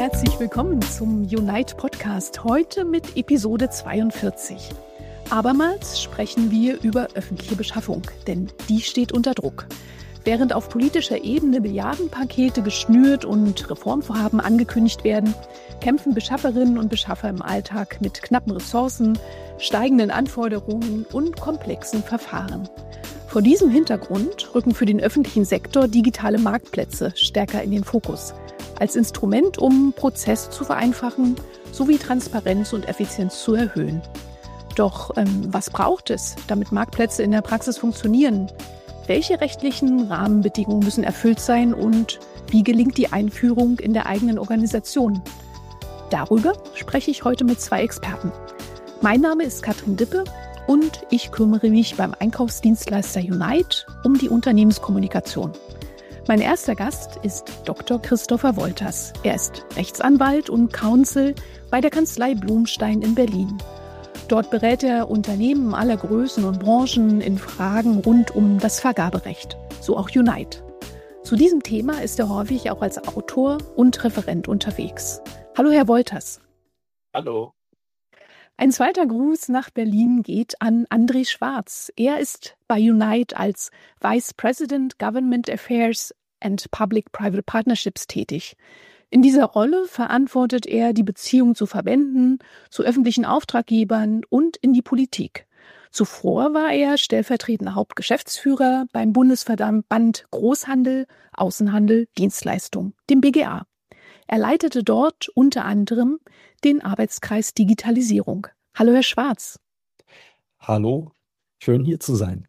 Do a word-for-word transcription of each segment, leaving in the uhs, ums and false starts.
herzlich willkommen zum Unite Podcast, heute mit Episode zweiundvierzig. Abermals sprechen wir über öffentliche Beschaffung, denn die steht unter Druck. Während auf politischer Ebene Milliardenpakete geschnürt und Reformvorhaben angekündigt werden, kämpfen Beschafferinnen und Beschaffer im Alltag mit knappen Ressourcen, steigenden Anforderungen und komplexen Verfahren. Vor diesem Hintergrund rücken für den öffentlichen Sektor digitale Marktplätze stärker in den Fokus, als Instrument, um Prozess zu vereinfachen sowie Transparenz und Effizienz zu erhöhen. Doch ähm, was braucht es, damit Marktplätze in der Praxis funktionieren? Welche rechtlichen Rahmenbedingungen müssen erfüllt sein und wie gelingt die Einführung in der eigenen Organisation? Darüber spreche ich heute mit zwei Experten. Mein Name ist Katrin Dippe und ich kümmere mich beim Einkaufsdienstleister Unite um die Unternehmenskommunikation. Mein erster Gast ist Doktor Christopher Wolters. Er ist Rechtsanwalt und Counsel bei der Kanzlei Blumstein in Berlin. Dort berät er Unternehmen aller Größen und Branchen in Fragen rund um das Vergaberecht, so auch Unite. Zu diesem Thema ist er häufig auch als Autor und Referent unterwegs. Hallo, Herr Wolters. Hallo. Ein zweiter Gruß nach Berlin geht an André Schwarz. Er ist bei Unite als Vice President Government Affairs and Public-Private Partnerships tätig. In dieser Rolle verantwortet er die Beziehung zu Verbänden, zu öffentlichen Auftraggebern und in die Politik. Zuvor war er stellvertretender Hauptgeschäftsführer beim Bundesverband Großhandel, Außenhandel, Dienstleistung, dem B G A. Er leitete dort unter anderem den Arbeitskreis Digitalisierung. Hallo, Herr Schwarz. Hallo, schön hier zu sein.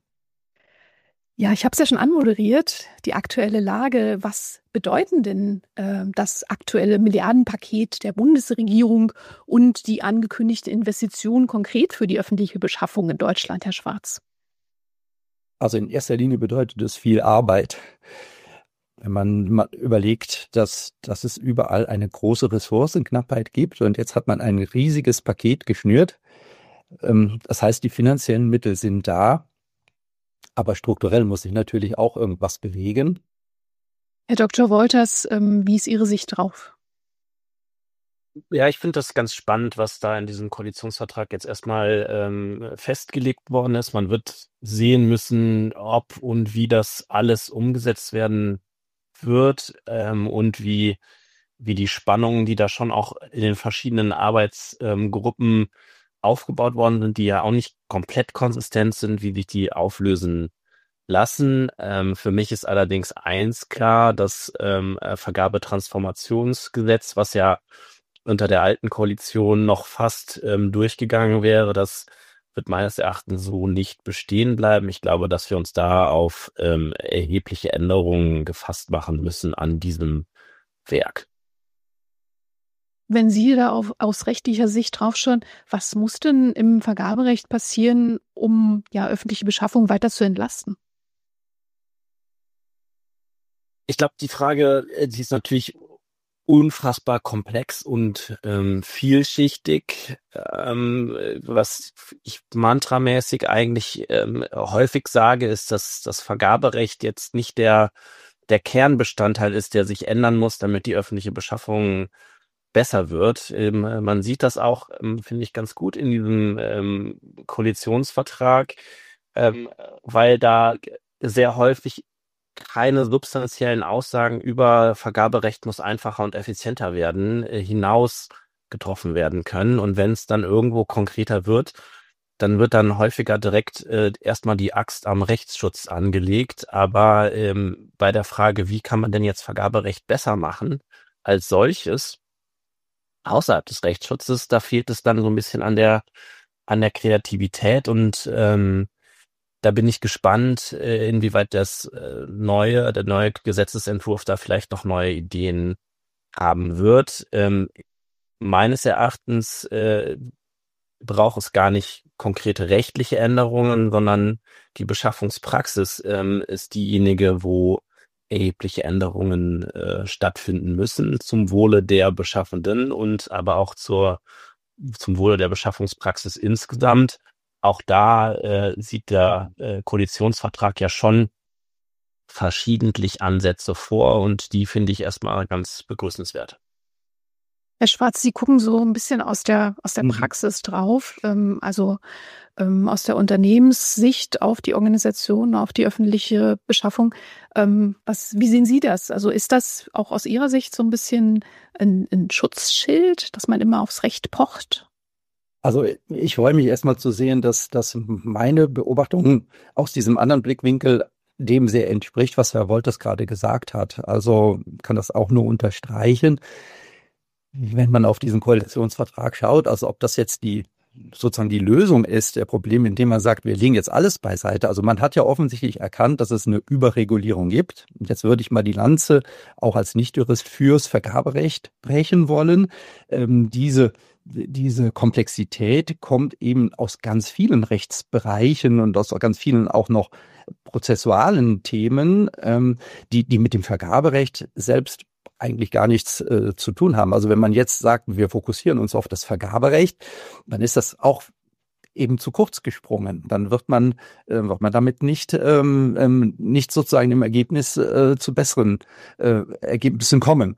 Ja, ich habe es ja schon anmoderiert, die aktuelle Lage. Was bedeuten denn äh, das aktuelle Milliardenpaket der Bundesregierung und die angekündigte Investition konkret für die öffentliche Beschaffung in Deutschland, Herr Schwarz? Also in erster Linie bedeutet es viel Arbeit. Wenn man mal überlegt, dass, dass es überall eine große Ressourcenknappheit gibt und jetzt hat man ein riesiges Paket geschnürt. Ähm, das heißt, die finanziellen Mittel sind da. Aber strukturell muss sich natürlich auch irgendwas bewegen. Herr Doktor Wolters, ähm, wie ist Ihre Sicht drauf? Ja, ich finde das ganz spannend, was da in diesem Koalitionsvertrag jetzt erstmal ähm, festgelegt worden ist. Man wird sehen müssen, ob und wie das alles umgesetzt werden wird ähm, und wie, wie die Spannungen, die da schon auch in den verschiedenen Arbeitsgruppen ähm, aufgebaut worden sind, die ja auch nicht komplett konsistent sind, wie sich die auflösen lassen. Ähm, für mich ist allerdings eins klar, das ähm, Vergabetransformationsgesetz, was ja unter der alten Koalition noch fast ähm, durchgegangen wäre, das wird meines Erachtens so nicht bestehen bleiben. Ich glaube, dass wir uns da auf ähm, erhebliche Änderungen gefasst machen müssen an diesem Werk. Wenn Sie da auf, aus rechtlicher Sicht draufschauen, was muss denn im Vergaberecht passieren, um ja öffentliche Beschaffung weiter zu entlasten? Ich glaube, die Frage, die ist natürlich unfassbar komplex und ähm, vielschichtig, ähm, was ich mantramäßig eigentlich ähm, häufig sage, ist, dass das Vergaberecht jetzt nicht der, der Kernbestandteil ist, der sich ändern muss, damit die öffentliche Beschaffung besser wird. Ähm, man sieht das auch, ähm, finde ich, ganz gut in diesem ähm, Koalitionsvertrag, ähm, weil da sehr häufig keine substanziellen Aussagen über Vergaberecht muss einfacher und effizienter werden, äh, hinaus getroffen werden können. Und wenn es dann irgendwo konkreter wird, dann wird dann häufiger direkt äh, erstmal die Axt am Rechtsschutz angelegt. Aber ähm, bei der Frage, wie kann man denn jetzt Vergaberecht besser machen als solches, außerhalb des Rechtsschutzes, da fehlt es dann so ein bisschen an der an der Kreativität und ähm, da bin ich gespannt, äh, inwieweit das äh, neue, der neue Gesetzesentwurf da vielleicht noch neue Ideen haben wird. Ähm, meines Erachtens äh, braucht es gar nicht konkrete rechtliche Änderungen, sondern die Beschaffungspraxis ähm, ist diejenige, wo erhebliche Änderungen äh, stattfinden müssen zum Wohle der Beschaffenden und aber auch zur zum Wohle der Beschaffungspraxis insgesamt. Auch da äh, sieht der äh, Koalitionsvertrag ja schon verschiedentlich Ansätze vor und die finde ich erstmal ganz begrüßenswert. Herr Schwarz, Sie gucken so ein bisschen aus der aus der Mhm. Praxis drauf, ähm, also ähm, aus der Unternehmenssicht auf die Organisation, auf die öffentliche Beschaffung. Ähm, was, wie sehen Sie das? Also ist das auch aus Ihrer Sicht so ein bisschen ein, ein Schutzschild, dass man immer aufs Recht pocht? Also ich freue mich erstmal zu sehen, dass, dass meine Beobachtung aus diesem anderen Blickwinkel dem sehr entspricht, was Herr Wolters gerade gesagt hat. Also kann das auch nur unterstreichen. Wenn man auf diesen Koalitionsvertrag schaut, also ob das jetzt die sozusagen die Lösung ist, der Problem, indem man sagt, wir legen jetzt alles beiseite. Also man hat ja offensichtlich erkannt, dass es eine Überregulierung gibt. Und jetzt würde ich mal die Lanze auch als Nichtjurist fürs Vergaberecht brechen wollen. Ähm, diese diese Komplexität kommt eben aus ganz vielen Rechtsbereichen und aus ganz vielen auch noch prozessualen Themen, ähm, die, die mit dem Vergaberecht selbst eigentlich gar nichts äh, zu tun haben. Also wenn man jetzt sagt, wir fokussieren uns auf das Vergaberecht, dann ist das auch eben zu kurz gesprungen. Dann wird man, äh, wird man damit nicht, ähm, ähm, nicht sozusagen im Ergebnis äh, zu besseren äh, Ergebnissen kommen.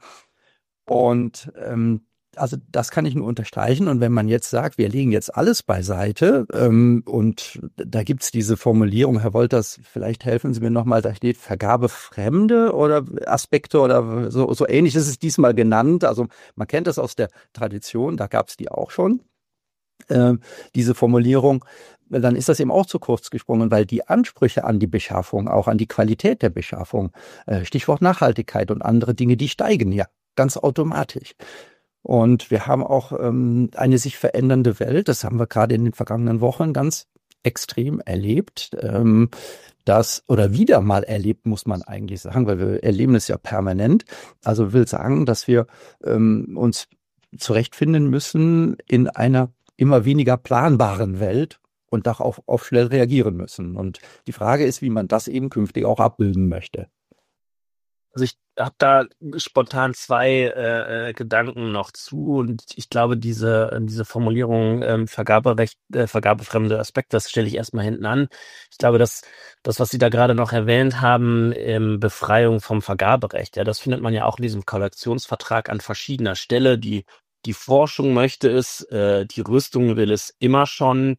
Und ähm, also das kann ich nur unterstreichen. Und wenn man jetzt sagt, wir legen jetzt alles beiseite, ähm, und da gibt's diese Formulierung, Herr Wolters, vielleicht helfen Sie mir nochmal, da steht Vergabefremde oder Aspekte oder so, so ähnlich ist es diesmal genannt. Also man kennt das aus der Tradition, da gab's die auch schon, äh, diese Formulierung. Dann ist das eben auch zu kurz gesprungen, weil die Ansprüche an die Beschaffung, auch an die Qualität der Beschaffung, äh, Stichwort Nachhaltigkeit und andere Dinge, die steigen ja ganz automatisch. Und wir haben auch ähm, eine sich verändernde Welt. Das haben wir gerade in den vergangenen Wochen ganz extrem erlebt. Ähm, das oder wieder mal erlebt, muss man eigentlich sagen, weil wir erleben es ja permanent. Also will sagen, dass wir ähm, uns zurechtfinden müssen in einer immer weniger planbaren Welt und darauf auf schnell reagieren müssen. Und die Frage ist, wie man das eben künftig auch abbilden möchte. Also ich habe da spontan zwei äh, äh, Gedanken noch zu und ich glaube, diese diese Formulierung ähm, Vergaberecht, äh, vergabefremde Aspekte, das stelle ich erstmal hinten an. Ich glaube, dass das, was Sie da gerade noch erwähnt haben, ähm, Befreiung vom Vergaberecht, ja, das findet man ja auch in diesem Koalitionsvertrag an verschiedener Stelle. Die die Forschung möchte es, äh, die Rüstung will es immer schon.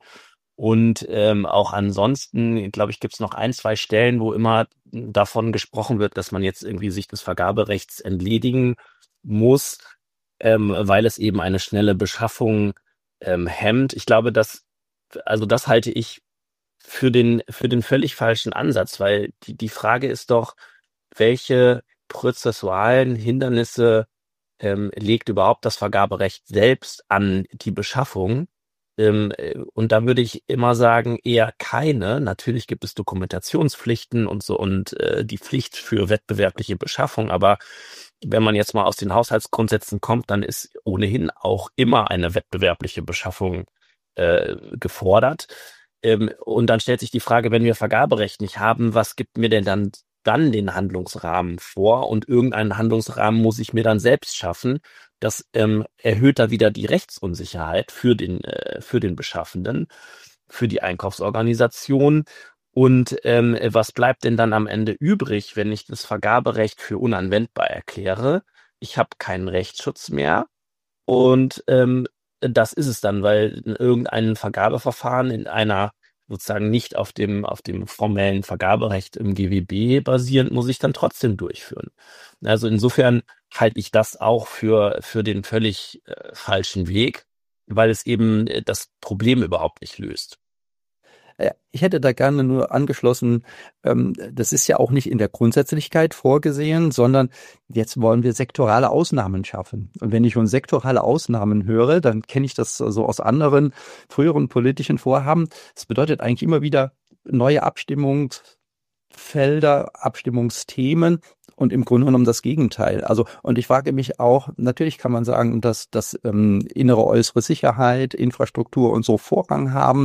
Und ähm, auch ansonsten, glaube ich, gibt es noch ein, zwei Stellen, wo immer davon gesprochen wird, dass man jetzt irgendwie sich des Vergaberechts entledigen muss, ähm, weil es eben eine schnelle Beschaffung ähm, hemmt. Ich glaube, dass, also das halte ich für den für den völlig falschen Ansatz, weil die die Frage ist doch, welche prozessualen Hindernisse ähm, legt überhaupt das Vergaberecht selbst an die Beschaffung? Ähm, äh, und da würde ich immer sagen, eher keine. Natürlich gibt es Dokumentationspflichten und so und äh, die Pflicht für wettbewerbliche Beschaffung, aber wenn man jetzt mal aus den Haushaltsgrundsätzen kommt, dann ist ohnehin auch immer eine wettbewerbliche Beschaffung äh, gefordert. Ähm, und dann stellt sich die Frage, wenn wir Vergaberecht nicht haben, was gibt mir denn dann dann den Handlungsrahmen vor? Und irgendeinen Handlungsrahmen muss ich mir dann selbst schaffen. Das ähm, erhöht da wieder die Rechtsunsicherheit für den äh, für den Beschaffenden, für die Einkaufsorganisation. Und ähm, was bleibt denn dann am Ende übrig, wenn ich das Vergaberecht für unanwendbar erkläre? Ich habe keinen Rechtsschutz mehr und ähm, das ist es dann, weil irgendein Vergabeverfahren in einer sozusagen nicht auf dem auf dem formellen Vergaberecht im G W B basierend, muss ich dann trotzdem durchführen. Also insofern halte ich das auch für für den völlig äh, falschen Weg, weil es eben äh, das Problem überhaupt nicht löst. Äh, Ich hätte da gerne nur angeschlossen, ähm, das ist ja auch nicht in der Grundsätzlichkeit vorgesehen, sondern jetzt wollen wir sektorale Ausnahmen schaffen. Und wenn ich schon sektorale Ausnahmen höre, dann kenne ich das so aus anderen früheren politischen Vorhaben. Das bedeutet eigentlich immer wieder neue Abstimmungsfelder, Abstimmungsthemen und im Grunde genommen das Gegenteil. Also, und ich frage mich auch, natürlich kann man sagen, dass, dass ähm, innere, äußere Sicherheit, Infrastruktur und so Vorrang haben.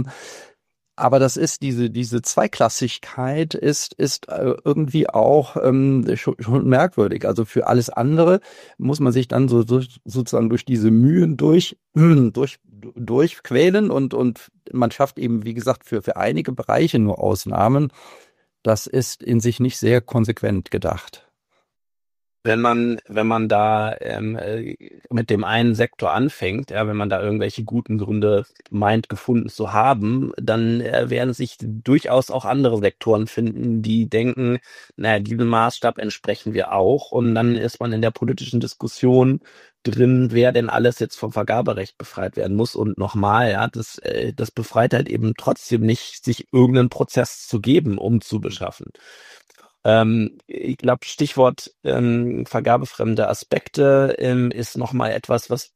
Aber das ist diese diese Zweiklassigkeit ist ist äh, irgendwie auch ähm, schon, schon merkwürdig. Also für alles andere muss man sich dann so, so sozusagen durch diese Mühen durch durch durchquälen und und man schafft eben, wie gesagt, für für einige Bereiche nur Ausnahmen. Das ist in sich nicht sehr konsequent gedacht. Wenn man, wenn man da ähm, äh, mit dem einen Sektor anfängt, ja, wenn man da irgendwelche guten Gründe meint, gefunden zu haben, dann äh, werden sich durchaus auch andere Sektoren finden, die denken, naja, diesem Maßstab entsprechen wir auch. Und dann ist man in der politischen Diskussion drin, wer denn alles jetzt vom Vergaberecht befreit werden muss. Und nochmal, ja, das, äh, das befreit halt eben trotzdem nicht, sich irgendeinen Prozess zu geben, um zu beschaffen. Ähm, ich glaube, Stichwort ähm, vergabefremde Aspekte ähm, ist nochmal etwas, was,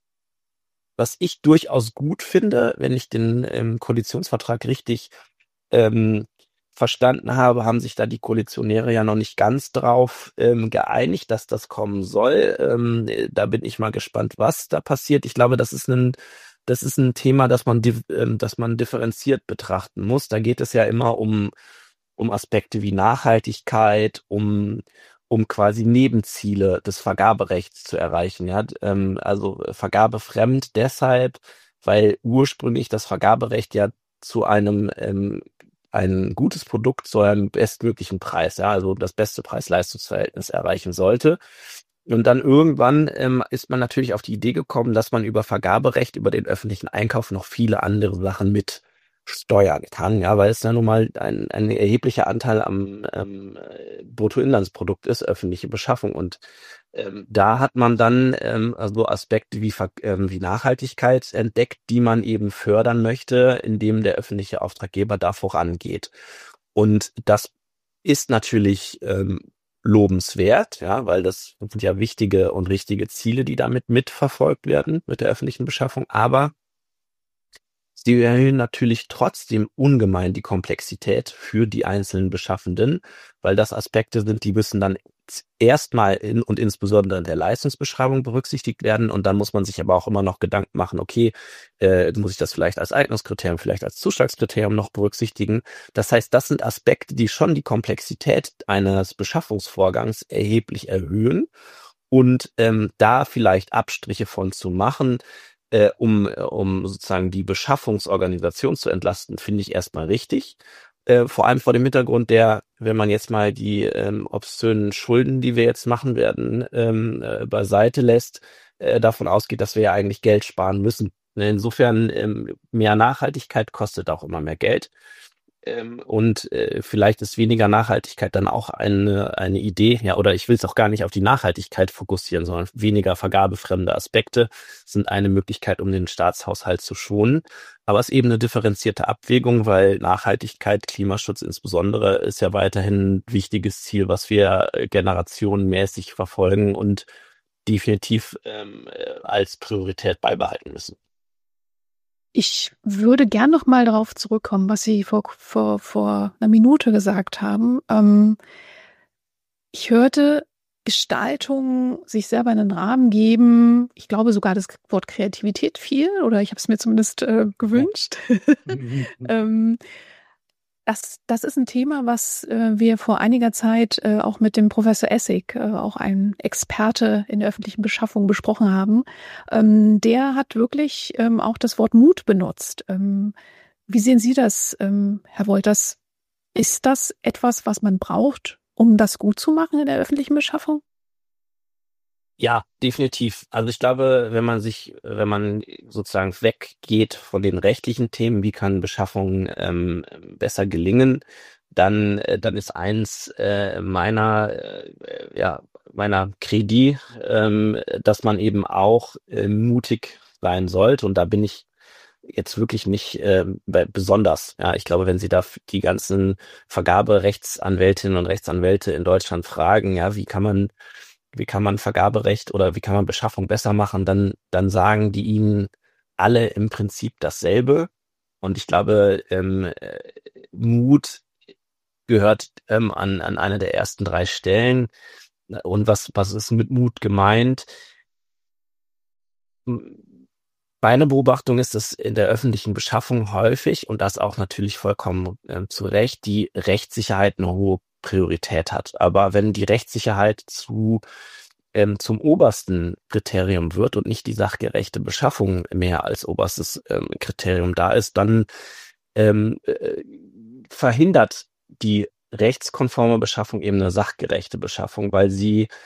was ich durchaus gut finde, wenn ich den ähm, Koalitionsvertrag richtig ähm, verstanden habe, haben sich da die Koalitionäre ja noch nicht ganz drauf ähm, geeinigt, dass das kommen soll. Ähm, da bin ich mal gespannt, was da passiert. Ich glaube, das ist ein, das ist ein Thema, das man, dif- ähm, das man differenziert betrachten muss. Da geht es ja immer um um Aspekte wie Nachhaltigkeit, um um quasi Nebenziele des Vergaberechts zu erreichen. Ja, ähm, also vergabefremd deshalb, weil ursprünglich das Vergaberecht ja zu einem ähm, ein gutes Produkt zu einem bestmöglichen Preis, ja, also das beste Preis-Leistungs-Verhältnis erreichen sollte. Und dann irgendwann ähm, ist man natürlich auf die Idee gekommen, dass man über Vergaberecht, über den öffentlichen Einkauf noch viele andere Sachen mit steuern kann, ja, weil es ja nun mal ein, ein erheblicher Anteil am ähm, äh, Bruttoinlandsprodukt ist, öffentliche Beschaffung. Und ähm, da hat man dann ähm, also Aspekte wie, Ver- ähm, wie Nachhaltigkeit entdeckt, die man eben fördern möchte, indem der öffentliche Auftraggeber da vorangeht. Und das ist natürlich ähm, lobenswert, ja, weil das sind ja wichtige und richtige Ziele, die damit mitverfolgt werden mit der öffentlichen Beschaffung. Aber sie erhöhen natürlich trotzdem ungemein die Komplexität für die einzelnen Beschaffenden, weil das Aspekte sind, die müssen dann erstmal in und insbesondere in der Leistungsbeschreibung berücksichtigt werden. Und dann muss man sich aber auch immer noch Gedanken machen, okay, äh, muss ich das vielleicht als Eignungskriterium, vielleicht als Zuschlagskriterium noch berücksichtigen? Das heißt, das sind Aspekte, die schon die Komplexität eines Beschaffungsvorgangs erheblich erhöhen. Und ähm, da vielleicht Abstriche von zu machen, äh, um, um sozusagen die Beschaffungsorganisation zu entlasten, finde ich erstmal richtig. Äh, vor allem vor dem Hintergrund der, wenn man jetzt mal die ähm, obszönen Schulden, die wir jetzt machen werden, ähm, äh, beiseite lässt, äh, davon ausgeht, dass wir ja eigentlich Geld sparen müssen. Insofern ähm, mehr Nachhaltigkeit kostet auch immer mehr Geld. Ähm, und äh, vielleicht ist weniger Nachhaltigkeit dann auch eine, eine Idee, ja, oder ich will es auch gar nicht auf die Nachhaltigkeit fokussieren, sondern weniger vergabefremde Aspekte sind eine Möglichkeit, um den Staatshaushalt zu schonen. Aber es ist eben eine differenzierte Abwägung, weil Nachhaltigkeit, Klimaschutz insbesondere, ist ja weiterhin ein wichtiges Ziel, was wir äh, generationenmäßig verfolgen und definitiv ähm, äh, als Priorität beibehalten müssen. Ich würde gern noch mal darauf zurückkommen, was Sie vor, vor, vor einer Minute gesagt haben. Ähm, ich hörte Gestaltung, sich selber einen Rahmen geben. Ich glaube sogar das Wort Kreativität fiel, oder ich habe es mir zumindest äh, gewünscht. ähm, Das, das ist ein Thema, was äh, wir vor einiger Zeit äh, auch mit dem Professor Essig, äh, auch ein Experte in der öffentlichen Beschaffung, besprochen haben. Ähm, der hat wirklich ähm, auch das Wort Mut benutzt. Ähm, wie sehen Sie das, ähm, Herr Wolters? Ist das etwas, was man braucht, um das gut zu machen in der öffentlichen Beschaffung? Ja, definitiv. Also ich glaube, wenn man sich, wenn man sozusagen weggeht von den rechtlichen Themen, wie kann Beschaffung ähm, besser gelingen, dann, äh, dann ist eins äh, meiner, äh, ja, meiner Credo, ähm, dass man eben auch äh, mutig sein sollte. Und da bin ich jetzt wirklich nicht äh, be- besonders. Ja, ich glaube, wenn Sie da f- die ganzen Vergaberechtsanwältinnen und Rechtsanwälte in Deutschland fragen, ja, wie kann man wie kann man Vergaberecht oder wie kann man Beschaffung besser machen, dann, dann sagen die ihnen alle im Prinzip dasselbe. Und ich glaube, ähm, äh, Mut gehört ähm, an, an einer der ersten drei Stellen. Und was, was ist mit Mut gemeint? Meine Beobachtung ist, dass in der öffentlichen Beschaffung häufig, und das auch natürlich vollkommen ähm, zu Recht, die Rechtssicherheit eine hohe Priorität hat. Aber wenn die Rechtssicherheit zu ähm, zum obersten Kriterium wird und nicht die sachgerechte Beschaffung mehr als oberstes ähm, Kriterium da ist, dann ähm, äh, verhindert die rechtskonforme Beschaffung eben eine sachgerechte Beschaffung, weil sie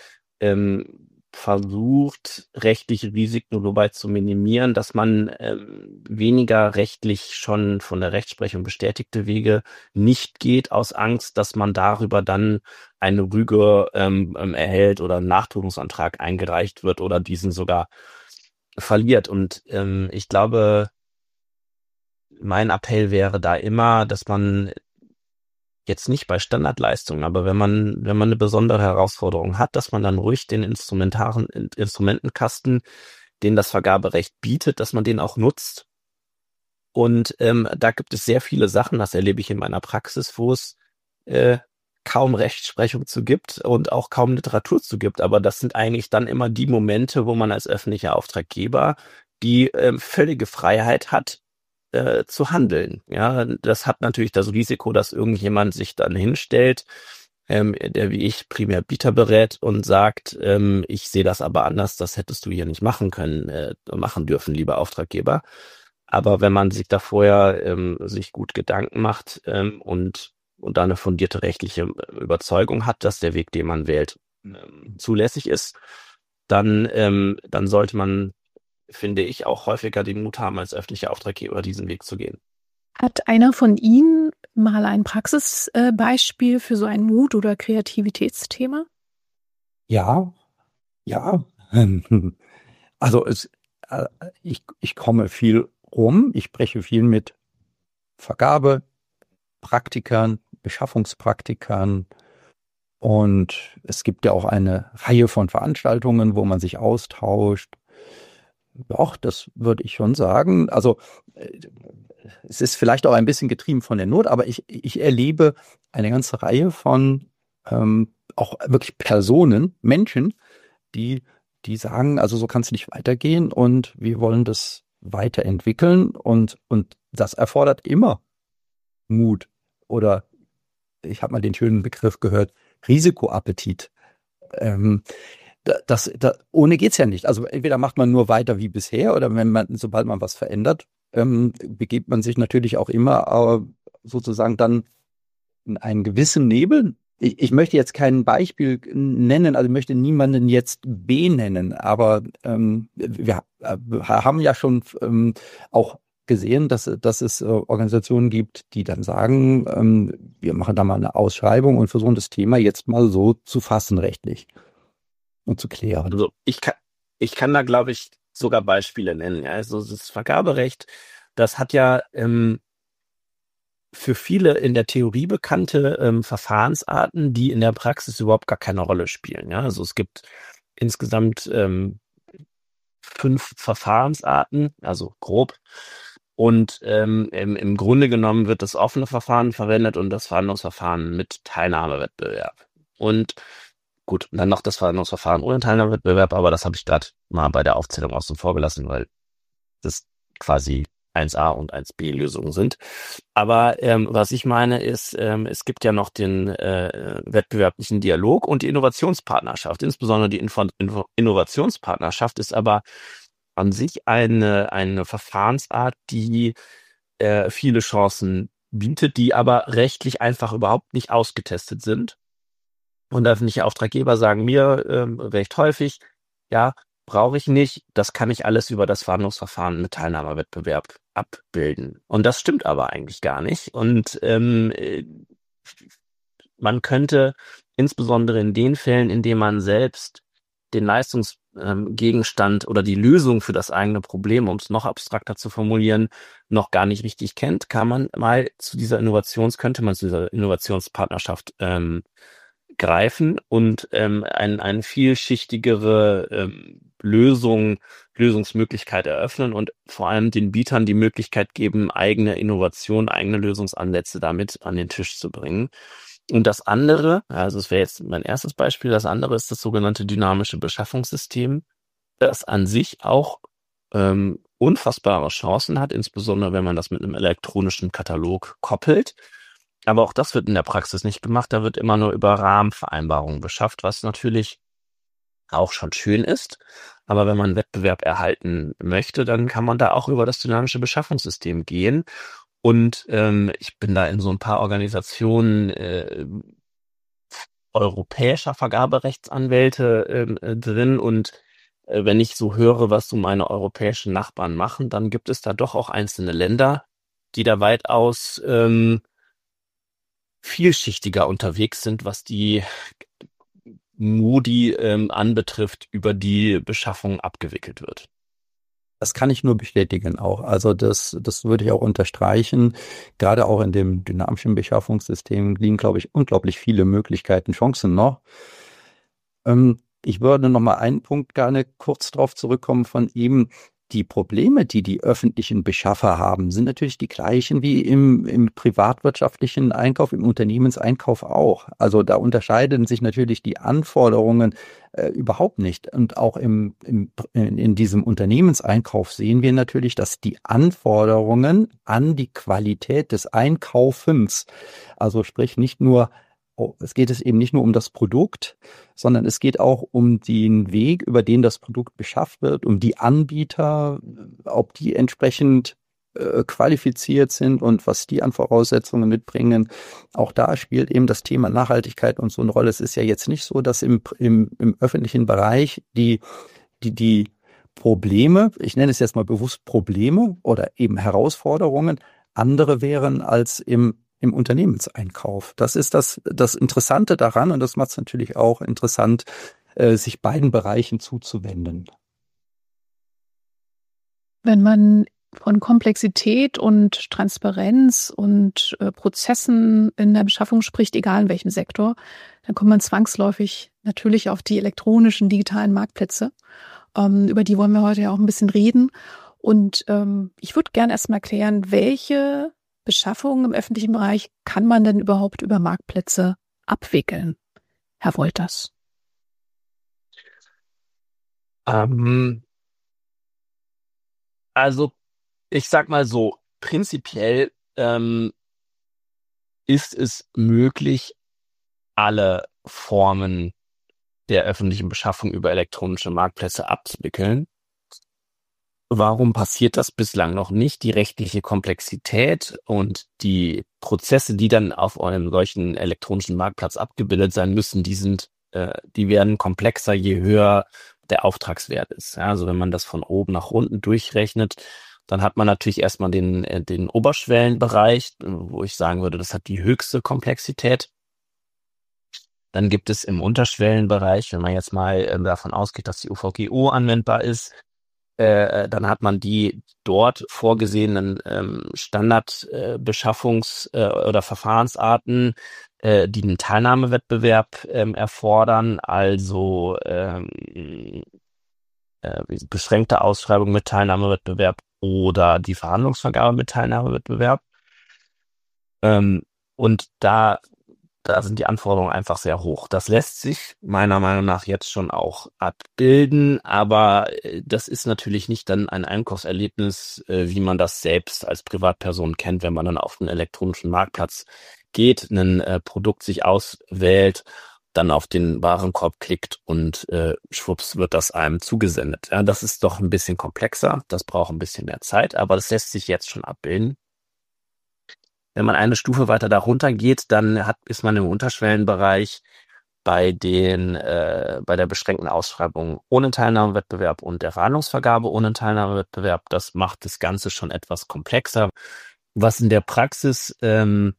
ähm, versucht, rechtliche Risiken so weit zu minimieren, dass man ähm, weniger rechtlich schon von der Rechtsprechung bestätigte Wege nicht geht, aus Angst, dass man darüber dann eine Rüge ähm, ähm, erhält oder ein Nachprüfungsantrag eingereicht wird oder diesen sogar verliert. Und ähm, ich glaube, mein Appell wäre da immer, dass man jetzt nicht bei Standardleistungen, aber wenn man, wenn man eine besondere Herausforderung hat, dass man dann ruhig den instrumentaren In- Instrumentenkasten, den das Vergaberecht bietet, dass man den auch nutzt. Und ähm, da gibt es sehr viele Sachen, das erlebe ich in meiner Praxis, wo es äh, kaum Rechtsprechung zu gibt und auch kaum Literatur zu gibt. Aber das sind eigentlich dann immer die Momente, wo man als öffentlicher Auftraggeber die ähm, völlige Freiheit hat, äh, zu handeln. Ja, das hat natürlich das Risiko, dass irgendjemand sich dann hinstellt, ähm, der wie ich primär Bieter berät und sagt, ähm, ich sehe das aber anders, das hättest du hier nicht machen können, äh, machen dürfen, lieber Auftraggeber. Aber wenn man sich da vorher ähm, sich gut Gedanken macht ähm, und und da eine fundierte rechtliche Überzeugung hat, dass der Weg, den man wählt, ähm, zulässig ist, dann ähm, dann sollte man, finde ich, auch häufiger den Mut haben, als öffentlicher Auftraggeber diesen Weg zu gehen. Hat einer von Ihnen mal ein Praxisbeispiel für so ein Mut- oder Kreativitätsthema? Ja, ja. Also es, äh, ich, ich komme viel rum, ich spreche viel mit Vergabepraktikern, Beschaffungspraktikern und es gibt ja auch eine Reihe von Veranstaltungen, wo man sich austauscht. Doch, das würde ich schon sagen. Also äh, es ist vielleicht auch ein bisschen getrieben von der Not, aber ich, ich erlebe eine ganze Reihe von ähm, auch wirklich Personen, Menschen, die, die sagen, also so kann es nicht weitergehen und wir wollen das weiterentwickeln und, und das erfordert immer Mut oder ich habe mal den schönen Begriff gehört, Risikoappetit. Ähm, da- das, da, ohne geht's ja nicht. Also entweder macht man nur weiter wie bisher oder wenn man, sobald man was verändert, ähm, begibt man sich natürlich auch immer äh, sozusagen dann in einen gewissen Nebel. Ich, ich möchte jetzt kein Beispiel nennen, also ich möchte niemanden jetzt benennen, aber ähm, wir äh, haben ja schon ähm, auch gesehen, dass, dass es äh, Organisationen gibt, die dann sagen, ähm, wir machen da mal eine Ausschreibung und versuchen das Thema jetzt mal so zu fassen rechtlich und zu klären. Also ich kann, ich kann da, glaube ich, sogar Beispiele nennen. Ja. Also das Vergaberecht, das hat ja ähm, für viele in der Theorie bekannte ähm, Verfahrensarten, die in der Praxis überhaupt gar keine Rolle spielen. Ja. Also es gibt insgesamt ähm, fünf Verfahrensarten, also grob. Und ähm, im, im Grunde genommen wird das offene Verfahren verwendet und das Verhandlungsverfahren mit Teilnahmewettbewerb. Und gut, dann noch das Verhandlungsverfahren ohne Teilnahmewettbewerb, aber das habe ich gerade mal bei der Aufzählung außen vor gelassen, weil das quasi eins a und eins b Lösungen sind. Aber ähm, was ich meine ist, ähm, es gibt ja noch den äh, wettbewerblichen Dialog und die Innovationspartnerschaft. Insbesondere die Info- Info- Innovationspartnerschaft ist aber an sich eine, eine Verfahrensart, die äh, viele Chancen bietet, die aber rechtlich einfach überhaupt nicht ausgetestet sind. Und öffentliche Auftraggeber sagen mir ähm, recht häufig, ja, brauche ich nicht, das kann ich alles über das Verhandlungsverfahren mit Teilnahmewettbewerb abbilden. Und das stimmt aber eigentlich gar nicht. Und ähm, äh, man könnte insbesondere in den Fällen, in denen man selbst den Leistungsgegenstand oder die Lösung für das eigene Problem, um es noch abstrakter zu formulieren, noch gar nicht richtig kennt, kann man mal zu dieser Innovations, könnte man zu dieser Innovationspartnerschaft ähm, greifen und ähm, ein, eine vielschichtigere ähm, Lösung, Lösungsmöglichkeit eröffnen und vor allem den Bietern die Möglichkeit geben, eigene Innovation, eigene Lösungsansätze damit an den Tisch zu bringen. Und das andere, also es wäre jetzt mein erstes Beispiel, das andere ist das sogenannte dynamische Beschaffungssystem, das an sich auch ähm, unfassbare Chancen hat, insbesondere wenn man das mit einem elektronischen Katalog koppelt. Aber auch das wird in der Praxis nicht gemacht. Da wird immer nur über Rahmenvereinbarungen beschafft, was natürlich auch schon schön ist. Aber wenn man Wettbewerb erhalten möchte, dann kann man da auch über das dynamische Beschaffungssystem gehen. Und ähm, ich bin da in so ein paar Organisationen äh, europäischer Vergaberechtsanwälte ähm, äh, drin und äh, wenn ich so höre, was so meine europäischen Nachbarn machen, dann gibt es da doch auch einzelne Länder, die da weitaus ähm, vielschichtiger unterwegs sind, was die Modi ähm, anbetrifft, über die Beschaffung abgewickelt wird. Das kann ich nur bestätigen auch. Also das, das würde ich auch unterstreichen. Gerade auch in dem dynamischen Beschaffungssystem liegen, glaube ich, unglaublich viele Möglichkeiten, Chancen noch. Ähm, ich würde noch mal einen Punkt gerne kurz drauf zurückkommen von ihm. Die Probleme, die die öffentlichen Beschaffer haben, sind natürlich die gleichen wie im, im privatwirtschaftlichen Einkauf, im Unternehmenseinkauf auch. Also da unterscheiden sich natürlich die Anforderungen äh, überhaupt nicht. Und auch im, im, in, in diesem Unternehmenseinkauf sehen wir natürlich, dass die Anforderungen an die Qualität des Einkaufens, also sprich nicht nur Oh, es geht es eben nicht nur um das Produkt, sondern es geht auch um den Weg, über den das Produkt beschafft wird, um die Anbieter, ob die entsprechend äh, qualifiziert sind und was die an Voraussetzungen mitbringen. Auch da spielt eben das Thema Nachhaltigkeit und so eine Rolle. Es ist ja jetzt nicht so, dass im, im, im öffentlichen Bereich die, die, die Probleme, ich nenne es jetzt mal bewusst Probleme oder eben Herausforderungen, andere wären als im im Unternehmenseinkauf. Das ist das, das Interessante daran und das macht es natürlich auch interessant, äh, sich beiden Bereichen zuzuwenden. Wenn man von Komplexität und Transparenz und äh, Prozessen in der Beschaffung spricht, egal in welchem Sektor, dann kommt man zwangsläufig natürlich auf die elektronischen, digitalen Marktplätze. Ähm, über die wollen wir heute ja auch ein bisschen reden. Und ähm, ich würde gerne erstmal klären, welche Beschaffung im öffentlichen Bereich kann man denn überhaupt über Marktplätze abwickeln? Herr Wolters. Ähm, also ich sag mal so, prinzipiell ähm, ist es möglich, alle Formen der öffentlichen Beschaffung über elektronische Marktplätze abzuwickeln. Warum passiert das bislang noch nicht? Die rechtliche Komplexität und die Prozesse, die dann auf einem solchen elektronischen Marktplatz abgebildet sein müssen, die sind, äh, die werden komplexer, je höher der Auftragswert ist. Ja, also wenn man das von oben nach unten durchrechnet, dann hat man natürlich erstmal den, äh, den Oberschwellenbereich, wo ich sagen würde, das hat die höchste Komplexität. Dann gibt es im Unterschwellenbereich, wenn man jetzt mal äh, davon ausgeht, dass die U V G O anwendbar ist, Äh, dann hat man die dort vorgesehenen ähm, Standardbeschaffungs- äh, äh, oder Verfahrensarten, äh, die einen Teilnahmewettbewerb ähm, erfordern, also ähm, äh, beschränkte Ausschreibung mit Teilnahmewettbewerb oder die Verhandlungsvergabe mit Teilnahmewettbewerb. Ähm, und da Da sind die Anforderungen einfach sehr hoch. Das lässt sich meiner Meinung nach jetzt schon auch abbilden, aber äh, das ist natürlich nicht dann ein Einkaufserlebnis, äh, wie man das selbst als Privatperson kennt, wenn man dann auf einen elektronischen Marktplatz geht, ein äh, Produkt sich auswählt, dann auf den Warenkorb klickt und äh, schwupps wird das einem zugesendet. Ja, das ist doch ein bisschen komplexer, das braucht ein bisschen mehr Zeit, aber das lässt sich jetzt schon abbilden. Wenn man eine Stufe weiter darunter geht, dann hat, ist man im Unterschwellenbereich bei den, äh, bei der beschränkten Ausschreibung ohne Teilnahmewettbewerb und der Verhandlungsvergabe ohne Teilnahmewettbewerb. Das macht das Ganze schon etwas komplexer. Was in der Praxis ähm,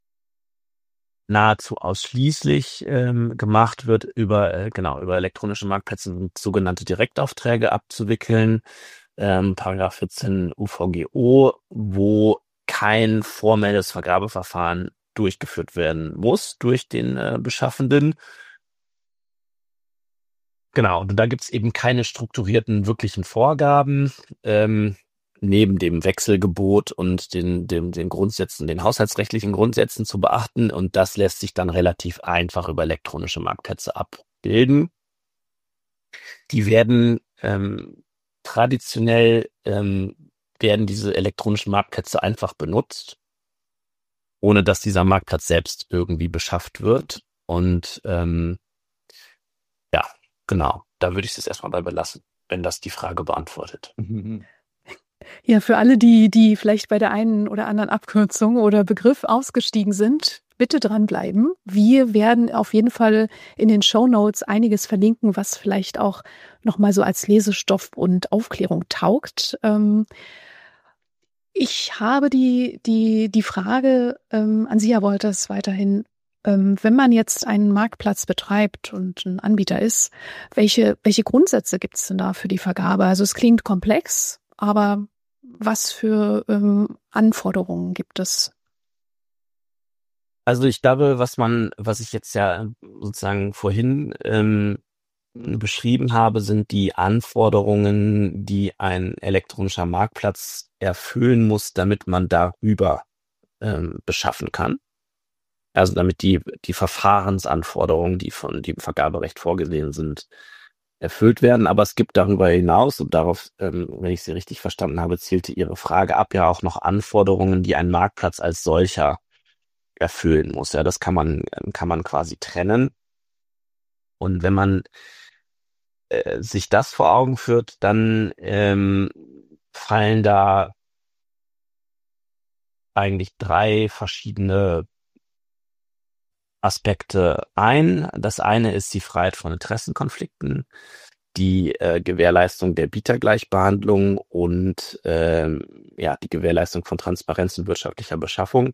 nahezu ausschließlich ähm, gemacht wird, über äh, genau über elektronische Marktplätze und sogenannte Direktaufträge abzuwickeln. Ähm, Paragraph vierzehn U V G O, wo kein formelles Vergabeverfahren durchgeführt werden muss durch den äh, Beschaffenden. Genau, und da gibt's eben keine strukturierten wirklichen Vorgaben, ähm, neben dem Wechselgebot und den, dem, den Grundsätzen, den haushaltsrechtlichen Grundsätzen zu beachten. Und das lässt sich dann relativ einfach über elektronische Marktplätze abbilden. Die werden ähm, traditionell ähm, werden diese elektronischen Marktplätze einfach benutzt, ohne dass dieser Marktplatz selbst irgendwie beschafft wird. Und ähm, ja, genau, da würde ich es erstmal bei belassen, wenn das die Frage beantwortet. Ja, für alle, die, die vielleicht bei der einen oder anderen Abkürzung oder Begriff ausgestiegen sind, bitte dranbleiben. Wir werden auf jeden Fall in den Shownotes einiges verlinken, was vielleicht auch nochmal so als Lesestoff und Aufklärung taugt. Ähm, ich habe die, die, die Frage ähm, an Sie, Herr Wolters, weiterhin. Ähm, wenn man jetzt einen Marktplatz betreibt und ein Anbieter ist, welche, welche Grundsätze gibt es denn da für die Vergabe? Also es klingt komplex, aber was für ähm, Anforderungen gibt es? Also ich glaube, was man, was ich jetzt ja sozusagen vorhin ähm, beschrieben habe, sind die Anforderungen, die ein elektronischer Marktplatz erfüllen muss, damit man darüber ähm, beschaffen kann. Also damit die die Verfahrensanforderungen, die von dem Vergaberecht vorgesehen sind, erfüllt werden. Aber es gibt darüber hinaus, und darauf, ähm, wenn ich Sie richtig verstanden habe, zielte Ihre Frage ab, ja auch noch Anforderungen, die ein Marktplatz als solcher erfüllen muss. Ja, das kann man kann man quasi trennen. Und wenn man äh, sich das vor Augen führt, dann ähm, fallen da eigentlich drei verschiedene Aspekte ein. Das eine ist die Freiheit von Interessenkonflikten, die äh, Gewährleistung der Bietergleichbehandlung und ähm, ja die Gewährleistung von Transparenz und wirtschaftlicher Beschaffung.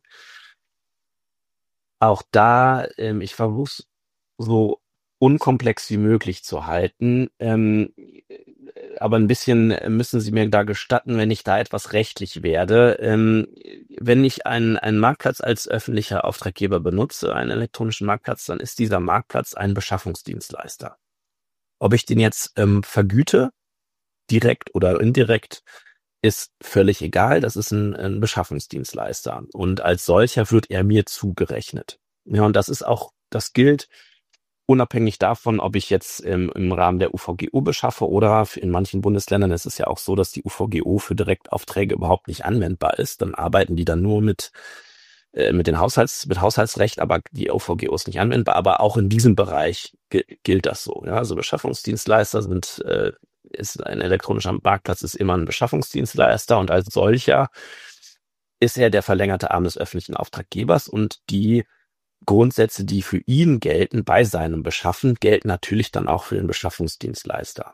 Auch da, ähm, ich versuche so unkomplex wie möglich zu halten, ähm, aber ein bisschen müssen Sie mir da gestatten, wenn ich da etwas rechtlich werde. Ähm, wenn ich einen, einen Marktplatz als öffentlicher Auftraggeber benutze, einen elektronischen Marktplatz, dann ist dieser Marktplatz ein Beschaffungsdienstleister. Ob ich den jetzt ähm, vergüte, direkt oder indirekt, ist völlig egal. Das ist ein, ein Beschaffungsdienstleister und als solcher wird er mir zugerechnet. Ja, und das ist auch, das gilt unabhängig davon, ob ich jetzt im, im Rahmen der U V G O beschaffe oder in manchen Bundesländern ist es ja auch so, dass die U V G O für Direktaufträge überhaupt nicht anwendbar ist. Dann arbeiten die dann nur mit äh, mit den Haushalts mit Haushaltsrecht, aber die U V G O ist nicht anwendbar. Aber auch in diesem Bereich g- gilt das so. Ja, also Beschaffungsdienstleister sind äh, ist ein elektronischer Marktplatz ist immer ein Beschaffungsdienstleister und als solcher ist er der verlängerte Arm des öffentlichen Auftraggebers und die Grundsätze, die für ihn gelten bei seinem Beschaffen, gelten natürlich dann auch für den Beschaffungsdienstleister.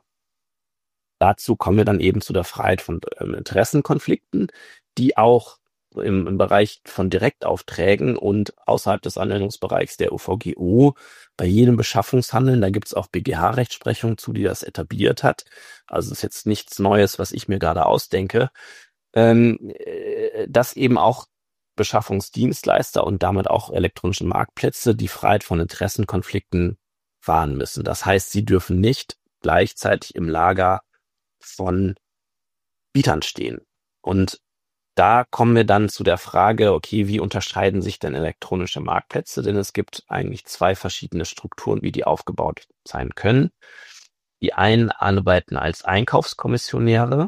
Dazu kommen wir dann eben zu der Freiheit von ähm, Interessenkonflikten, die auch im, im Bereich von Direktaufträgen und außerhalb des Anwendungsbereichs der U V G O bei jedem Beschaffungshandeln, da gibt es auch B G H-Rechtsprechung zu, die das etabliert hat. Also es ist jetzt nichts Neues, was ich mir gerade ausdenke, ähm, äh, dass eben auch Beschaffungsdienstleister und damit auch elektronischen Marktplätze die Freiheit von Interessenkonflikten wahren müssen. Das heißt, sie dürfen nicht gleichzeitig im Lager von Bietern stehen. Und da kommen wir dann zu der Frage, okay, wie unterscheiden sich denn elektronische Marktplätze? Denn es gibt eigentlich zwei verschiedene Strukturen, wie die aufgebaut sein können. Die einen arbeiten als Einkaufskommissionäre.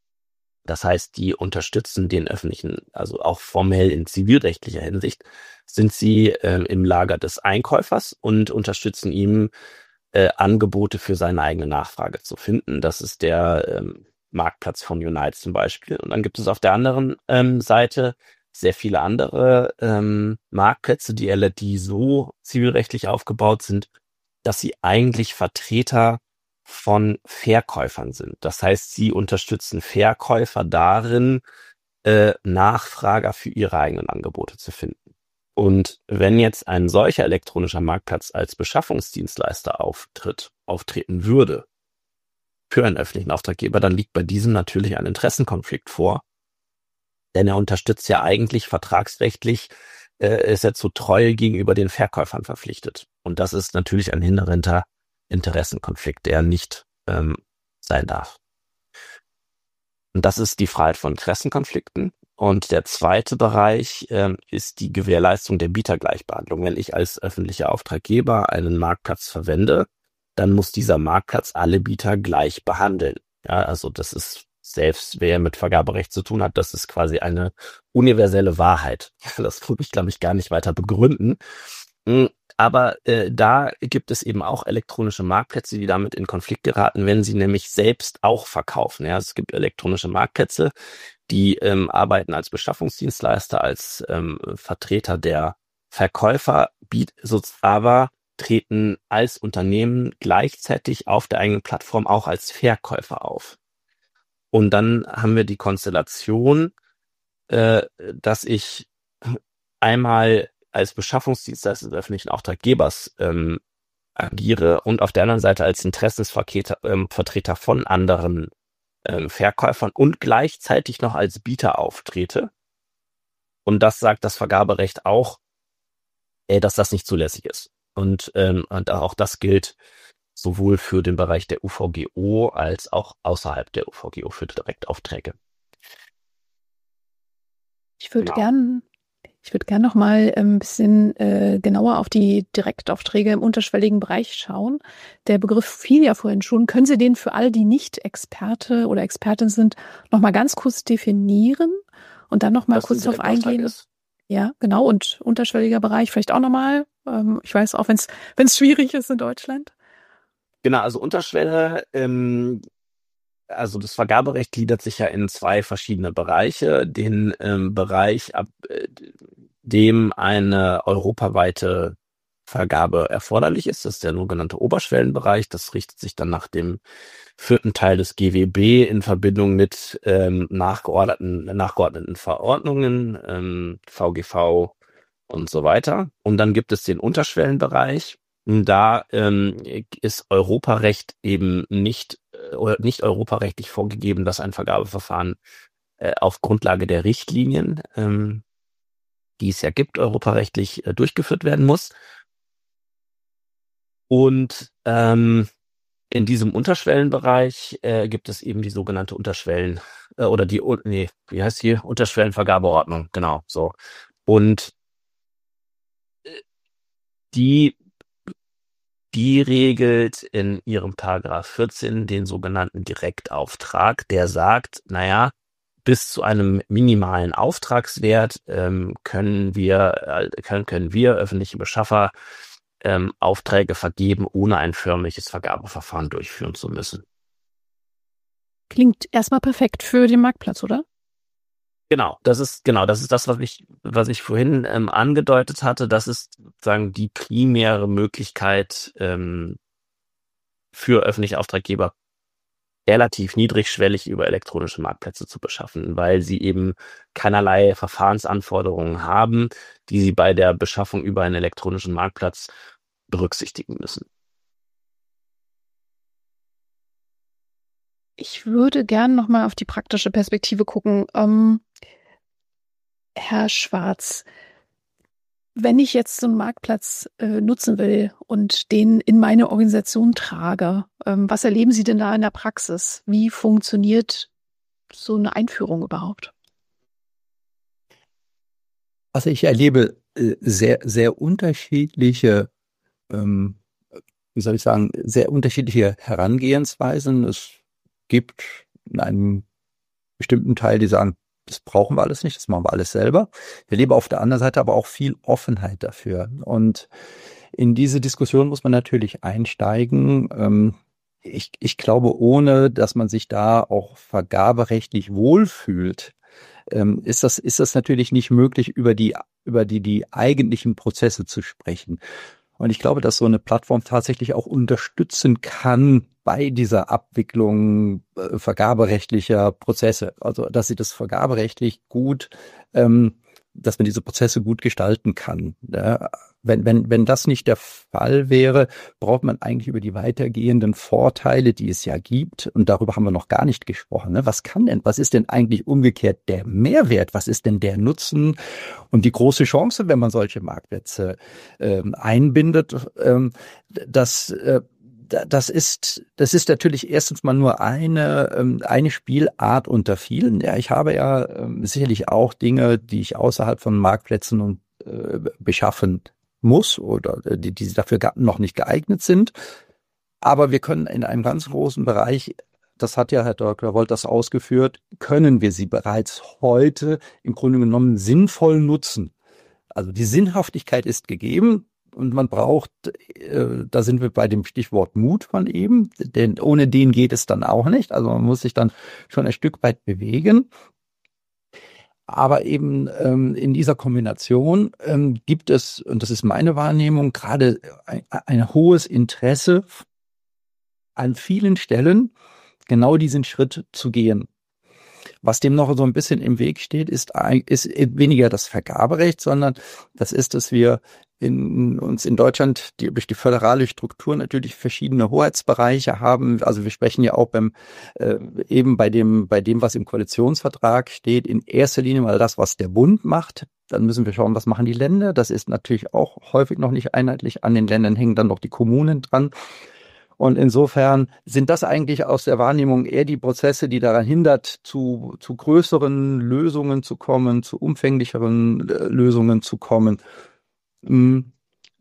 Das heißt, die unterstützen den öffentlichen, also auch formell in zivilrechtlicher Hinsicht, sind sie äh, im Lager des Einkäufers und unterstützen ihm, äh, Angebote für seine eigene Nachfrage zu finden. Das ist der ähm, Marktplatz von Unite zum Beispiel. Und dann gibt es auf der anderen ähm, Seite sehr viele andere ähm, Marktplätze, die, die so zivilrechtlich aufgebaut sind, dass sie eigentlich Vertreter von Verkäufern sind. Das heißt, sie unterstützen Verkäufer darin, äh, Nachfrager für ihre eigenen Angebote zu finden. Und wenn jetzt ein solcher elektronischer Marktplatz als Beschaffungsdienstleister auftritt, auftreten würde für einen öffentlichen Auftraggeber, dann liegt bei diesem natürlich ein Interessenkonflikt vor, denn er unterstützt ja eigentlich vertragsrechtlich, äh, ist er zu Treue gegenüber den Verkäufern verpflichtet. Und das ist natürlich ein inhärenter Interessenkonflikt, der nicht ähm, sein darf. Und das ist die Freiheit von Interessenkonflikten. Und der zweite Bereich ähm, ist die Gewährleistung der Bietergleichbehandlung. Wenn ich als öffentlicher Auftraggeber einen Marktplatz verwende, dann muss dieser Marktplatz alle Bieter gleich behandeln. Ja, also das ist, selbst wer mit Vergaberecht zu tun hat, das ist quasi eine universelle Wahrheit. Das würde ich, glaube ich, gar nicht weiter begründen. Aber äh, da gibt es eben auch elektronische Marktplätze, die damit in Konflikt geraten, wenn sie nämlich selbst auch verkaufen. Ja, es gibt elektronische Marktplätze, die ähm, arbeiten als Beschaffungsdienstleister, als ähm, Vertreter der Verkäufer biet, aber treten als Unternehmen gleichzeitig auf der eigenen Plattform auch als Verkäufer auf. Und dann haben wir die Konstellation, äh, dass ich einmal als Beschaffungsdienstleister des öffentlichen Auftraggebers ähm, agiere und auf der anderen Seite als Interessensvertreter ähm, Vertreter von anderen ähm, Verkäufern und gleichzeitig noch als Bieter auftrete. Und das sagt das Vergaberecht auch, äh, dass das nicht zulässig ist. Und, ähm, und auch das gilt sowohl für den Bereich der U V G O als auch außerhalb der U V G O für Direktaufträge. Ich würde Genau. gern, ich würde gern noch mal ein bisschen äh, genauer auf die Direktaufträge im unterschwelligen Bereich schauen. Der Begriff fiel ja vorhin schon. Können Sie den für all die Nicht-Experte oder Expertin sind, noch mal ganz kurz definieren und dann noch mal Was kurz ein darauf Direktauftrag eingehen? ist? Ja, genau. Und unterschwelliger Bereich vielleicht auch noch mal. Ähm, ich weiß auch, wenn es wenn es schwierig ist in Deutschland. Genau, also Unterschwelle, ähm, also das Vergaberecht gliedert sich ja in zwei verschiedene Bereiche. Den ähm, Bereich, ab äh, dem eine europaweite Vergabe erforderlich ist, das ist der sogenannte Oberschwellenbereich. Das richtet sich dann nach dem vierten Teil des G W B in Verbindung mit ähm, nachgeordneten, nachgeordneten Verordnungen, ähm, V G V und so weiter. Und dann gibt es den Unterschwellenbereich. Da ähm, ist Europarecht eben nicht äh, nicht europarechtlich vorgegeben, dass ein Vergabeverfahren äh, auf Grundlage der Richtlinien, ähm, die es ja gibt, europarechtlich äh, durchgeführt werden muss. Und ähm, in diesem Unterschwellenbereich äh, gibt es eben die sogenannte Unterschwellen äh, oder die nee, wie heißt die Unterschwellenvergabeordnung, genau so. Und äh, die Die regelt in ihrem Paragraph vierzehn den sogenannten Direktauftrag, der sagt, naja, bis zu einem minimalen Auftragswert ähm, können wir äh, können, können wir öffentliche Beschaffer ähm, Aufträge vergeben, ohne ein förmliches Vergabeverfahren durchführen zu müssen. Klingt erstmal perfekt für den Marktplatz, oder? Genau, das ist genau, das ist das, was ich, was ich vorhin ähm, angedeutet hatte. Das ist sozusagen die primäre Möglichkeit ähm, für öffentliche Auftraggeber, relativ niedrigschwellig über elektronische Marktplätze zu beschaffen, weil sie eben keinerlei Verfahrensanforderungen haben, die sie bei der Beschaffung über einen elektronischen Marktplatz berücksichtigen müssen. Ich würde gern noch mal auf die praktische Perspektive gucken. Ähm, Herr Schwarz, wenn ich jetzt so einen Marktplatz äh, nutzen will und den in meine Organisation trage, ähm, was erleben Sie denn da in der Praxis? Wie funktioniert so eine Einführung überhaupt? Also ich erlebe äh, sehr, sehr unterschiedliche, ähm, wie soll ich sagen, sehr unterschiedliche Herangehensweisen. Es gibt in einem bestimmten Teil, die sagen, das brauchen wir alles nicht, das machen wir alles selber. Ich erlebe auf der anderen Seite aber auch viel Offenheit dafür. Und in diese Diskussion muss man natürlich einsteigen. Ähm, ich, ich glaube, ohne dass man sich da auch vergaberechtlich wohlfühlt, ähm, ist das, ist das natürlich nicht möglich, über die, über die, die eigentlichen Prozesse zu sprechen. Und ich glaube, dass so eine Plattform tatsächlich auch unterstützen kann bei dieser Abwicklung äh, vergaberechtlicher Prozesse. Also, dass sie das vergaberechtlich gut, ähm, dass man diese Prozesse gut gestalten kann. Ja, wenn, wenn, wenn das nicht der Fall wäre, braucht man eigentlich über die weitergehenden Vorteile, die es ja gibt, und darüber haben wir noch gar nicht gesprochen. Ne? Was kann denn, was ist denn eigentlich umgekehrt der Mehrwert? Was ist denn der Nutzen und die große Chance, wenn man solche Marktplätze ähm, einbindet? Ähm, dass äh, Das ist, das ist natürlich erstens mal nur eine, eine Spielart unter vielen. Ja, ich habe ja ähm, sicherlich auch Dinge, die ich außerhalb von Marktplätzen und, äh, beschaffen muss oder die, die dafür noch nicht geeignet sind. Aber wir können in einem ganz großen Bereich, das hat ja Herr Doktor Wolters ausgeführt, können wir sie bereits heute im Grunde genommen sinnvoll nutzen. Also die Sinnhaftigkeit ist gegeben. Und man braucht, äh, da sind wir bei dem Stichwort Mut von eben, denn ohne den geht es dann auch nicht. Also man muss sich dann schon ein Stück weit bewegen. Aber eben ähm, in dieser Kombination ähm, gibt es, und das ist meine Wahrnehmung, gerade ein, ein hohes Interesse an vielen Stellen, genau diesen Schritt zu gehen. Was dem noch so ein bisschen im Weg steht, ist, ist weniger das Vergaberecht, sondern das ist, dass wir in uns in Deutschland die, durch die föderale Struktur natürlich verschiedene Hoheitsbereiche haben. Also wir sprechen ja auch beim äh, eben bei dem bei dem, was im Koalitionsvertrag steht, in erster Linie mal das, was der Bund macht. Dann müssen wir schauen, was machen die Länder. Das ist natürlich auch häufig noch nicht einheitlich. An den Ländern hängen dann noch die Kommunen dran. Und insofern sind das eigentlich aus der Wahrnehmung eher die Prozesse, die daran hindert, zu, zu größeren Lösungen zu kommen, zu umfänglicheren äh, Lösungen zu kommen. Wenn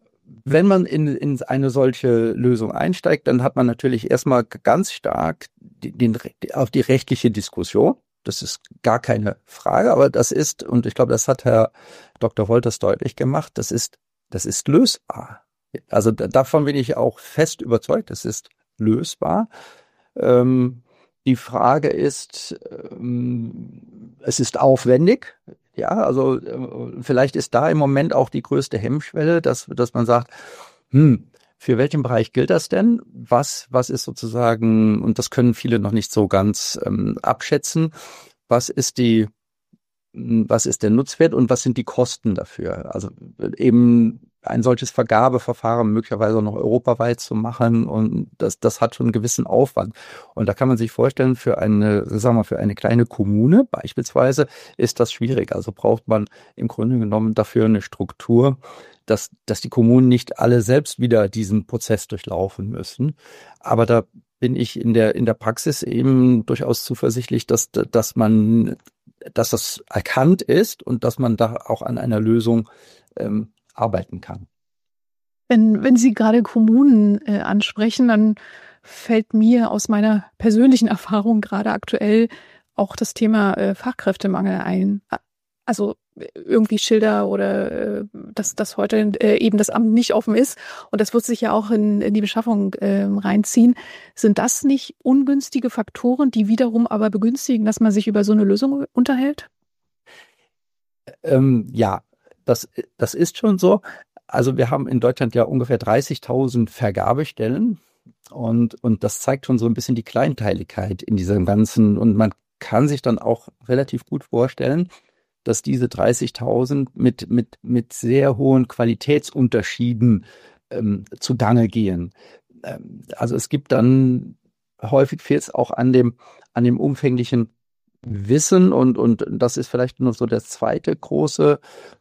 man in, in eine solche Lösung einsteigt, dann hat man natürlich erstmal ganz stark den, den, auf die rechtliche Diskussion. Das ist gar keine Frage, aber das ist, und ich glaube, das hat Herr Doktor Wolters deutlich gemacht, das ist, das ist lösbar. Also davon bin ich auch fest überzeugt, es ist lösbar. Ähm, die Frage ist, ähm, es ist aufwendig. Ja, also äh, vielleicht ist da im Moment auch die größte Hemmschwelle, dass, dass man sagt, hm, für welchen Bereich gilt das denn? Was, was ist sozusagen, und das können viele noch nicht so ganz ähm, abschätzen, was ist die, was ist der Nutzwert und was sind die Kosten dafür? Also eben ein solches Vergabeverfahren möglicherweise noch europaweit zu machen, und das, das hat schon einen gewissen Aufwand. Und da kann man sich vorstellen, für eine, sagen wir, für eine kleine Kommune beispielsweise ist das schwierig. Also braucht man im Grunde genommen dafür eine Struktur, dass, dass die Kommunen nicht alle selbst wieder diesen Prozess durchlaufen müssen. Aber da bin ich in der, in der Praxis eben durchaus zuversichtlich, dass, dass man, dass das erkannt ist und dass man da auch an einer Lösung ähm, arbeiten kann. Wenn, wenn Sie gerade Kommunen äh, ansprechen, dann fällt mir aus meiner persönlichen Erfahrung gerade aktuell auch das Thema äh, Fachkräftemangel ein. Also irgendwie Schilder oder äh, dass, dass heute äh, eben das Amt nicht offen ist, und das wird sich ja auch in, in die Beschaffung äh, reinziehen. Sind das nicht ungünstige Faktoren, die wiederum aber begünstigen, dass man sich über so eine Lösung unterhält? Ähm, ja, das, das ist schon so. Also wir haben in Deutschland ja ungefähr dreißigtausend Vergabestellen, und, und das zeigt schon so ein bisschen die Kleinteiligkeit in diesem Ganzen, und man kann sich dann auch relativ gut vorstellen, dass diese dreißigtausend mit, mit, mit sehr hohen Qualitätsunterschieden ähm, zugange gehen. Ähm, also es gibt dann, häufig fehlt es auch an dem, an dem umfänglichen Wissen, und, und das ist vielleicht noch so der zweite große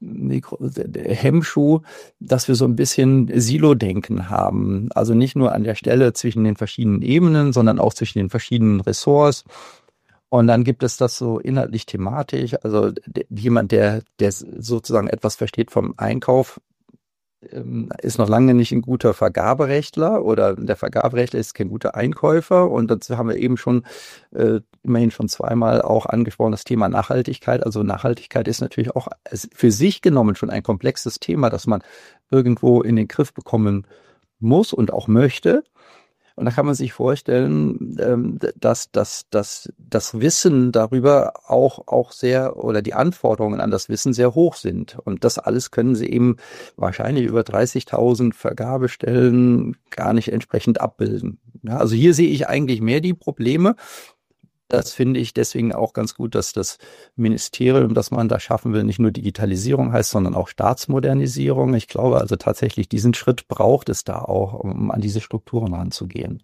Hemmschuh, dass wir so ein bisschen Silo-Denken haben. Also nicht nur an der Stelle zwischen den verschiedenen Ebenen, sondern auch zwischen den verschiedenen Ressorts. Und dann gibt es das so inhaltlich thematisch, also d- jemand, der, der sozusagen etwas versteht vom Einkauf, ähm, ist noch lange nicht ein guter Vergaberechtler, oder der Vergaberechtler ist kein guter Einkäufer. Und dazu haben wir eben schon äh, immerhin schon zweimal auch angesprochen, das Thema Nachhaltigkeit. Also Nachhaltigkeit ist natürlich auch für sich genommen schon ein komplexes Thema, das man irgendwo in den Griff bekommen muss und auch möchte. Und da kann man sich vorstellen, ähm, dass, dass, dass das Wissen darüber auch, auch sehr, oder die Anforderungen an das Wissen sehr hoch sind. Und das alles können Sie eben wahrscheinlich über dreißigtausend Vergabestellen gar nicht entsprechend abbilden. Ja, also hier sehe ich eigentlich mehr die Probleme. Das finde ich deswegen auch ganz gut, dass das Ministerium, das man da schaffen will, nicht nur Digitalisierung heißt, sondern auch Staatsmodernisierung. Ich glaube also tatsächlich, diesen Schritt braucht es da auch, um an diese Strukturen ranzugehen.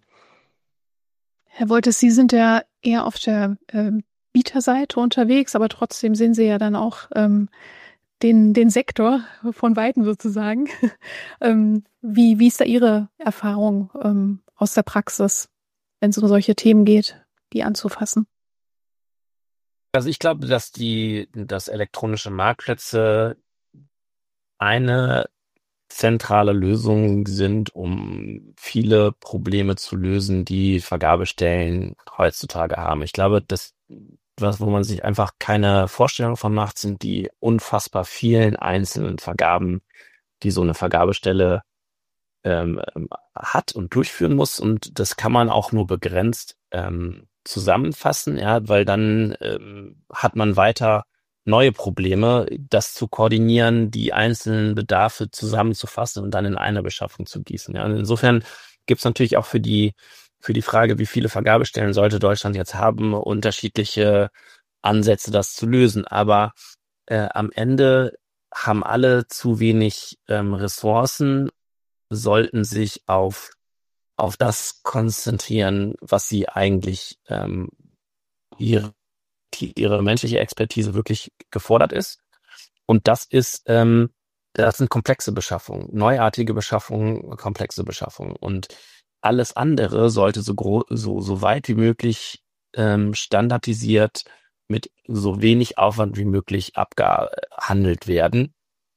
Herr Wolters, Sie sind ja eher auf der äh, Bieterseite unterwegs, aber trotzdem sehen Sie ja dann auch ähm, den, den Sektor von Weitem sozusagen. ähm, wie, wie ist da Ihre Erfahrung ähm, aus der Praxis, wenn es um solche Themen geht, die anzufassen? Also ich glaube, dass die, dass elektronische Marktplätze eine zentrale Lösung sind, um viele Probleme zu lösen, die Vergabestellen heutzutage haben. Ich glaube, das, was, wo man sich einfach keine Vorstellung von macht, sind die unfassbar vielen einzelnen Vergaben, die so eine Vergabestelle ähm, hat und durchführen muss. Und das kann man auch nur begrenzt ähm, zusammenfassen, ja, weil dann ähm, hat man weiter neue Probleme, das zu koordinieren, die einzelnen Bedarfe zusammenzufassen und dann in eine Beschaffung zu gießen. Ja, und insofern gibt es natürlich auch für die für die Frage, wie viele Vergabestellen sollte Deutschland jetzt haben, unterschiedliche Ansätze, das zu lösen. Aber äh, am Ende haben alle zu wenig ähm, Ressourcen, sollten sich auf auf das konzentrieren, was sie eigentlich ähm, ihre ihre menschliche Expertise wirklich gefordert ist. Und das ist, ähm, das sind komplexe Beschaffungen, neuartige Beschaffungen, komplexe Beschaffungen. Und alles andere sollte so gro- so, so weit wie möglich ähm, standardisiert mit so wenig Aufwand wie möglich abgehandelt werden.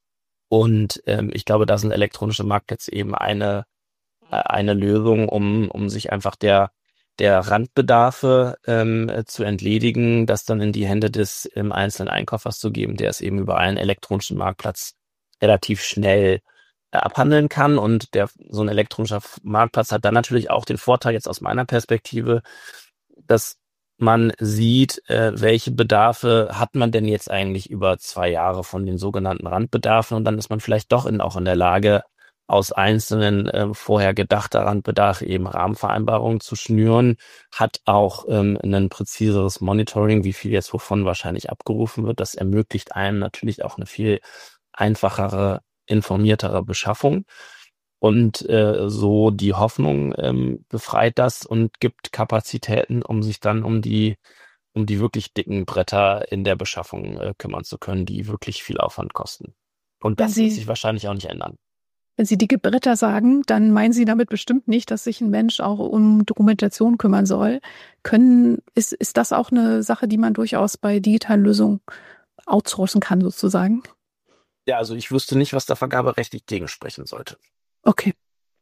Und ähm, ich glaube, da sind elektronische Marktplätze eben eine äh, eine Lösung, um um sich einfach der der Randbedarfe ähm, äh, zu entledigen, das dann in die Hände des ähm, einzelnen Einkäufers zu geben, der es eben über einen elektronischen Marktplatz relativ schnell äh, abhandeln kann. Und der so ein elektronischer F- Marktplatz hat dann natürlich auch den Vorteil jetzt aus meiner Perspektive, dass man sieht, äh, welche Bedarfe hat man denn jetzt eigentlich über zwei Jahre von den sogenannten Randbedarfen, und dann ist man vielleicht doch in, auch in der Lage, aus einzelnen äh, vorher gedachter Randbedarfe eben Rahmenvereinbarungen zu schnüren, hat auch ähm, ein präziseres Monitoring, wie viel jetzt wovon wahrscheinlich abgerufen wird. Das ermöglicht einem natürlich auch eine viel einfachere, informiertere Beschaffung. Und äh, so die Hoffnung ähm, befreit das und gibt Kapazitäten, um sich dann um die um die wirklich dicken Bretter in der Beschaffung äh, kümmern zu können, die wirklich viel Aufwand kosten. Und Wenn das wird Sie, sich wahrscheinlich auch nicht ändern. wenn Sie dicke Bretter sagen, dann meinen Sie damit bestimmt nicht, dass sich ein Mensch auch um Dokumentation kümmern soll. Können, ist, ist das auch eine Sache, die man durchaus bei digitalen Lösungen outsourcen kann, sozusagen? Ja, also ich wüsste nicht, was da vergaberechtlich gegensprechen sollte. Okay.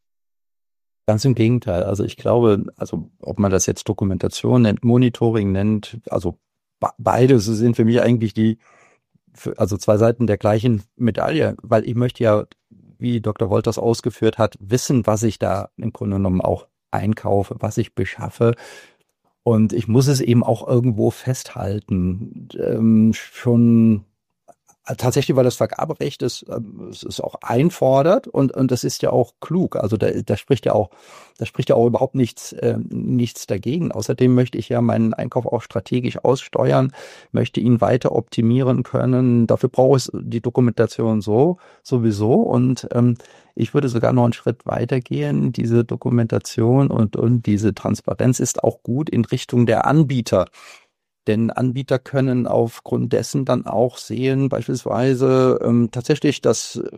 Ganz im Gegenteil. Also ich glaube, also ob man das jetzt Dokumentation nennt, Monitoring nennt, also be- beides sind für mich eigentlich die, für- also zwei Seiten der gleichen Medaille, weil ich möchte ja, wie Doktor Wolters ausgeführt hat, wissen, was ich da im Grunde genommen auch einkaufe, was ich beschaffe. Und ich muss es eben auch irgendwo festhalten. Ähm, schon tatsächlich, weil das Vergaberecht ist, ähm, es ist auch einfordert, und und das ist ja auch klug. Also da, da spricht ja auch, da spricht ja auch überhaupt nichts äh, nichts dagegen. Außerdem möchte ich ja meinen Einkauf auch strategisch aussteuern, möchte ihn weiter optimieren können. Dafür brauche ich die Dokumentation so sowieso. Und ähm, ich würde sogar noch einen Schritt weiter gehen. Diese Dokumentation und und diese Transparenz ist auch gut in Richtung der Anbieter. Denn Anbieter können aufgrund dessen dann auch sehen, beispielsweise ähm, tatsächlich, dass äh,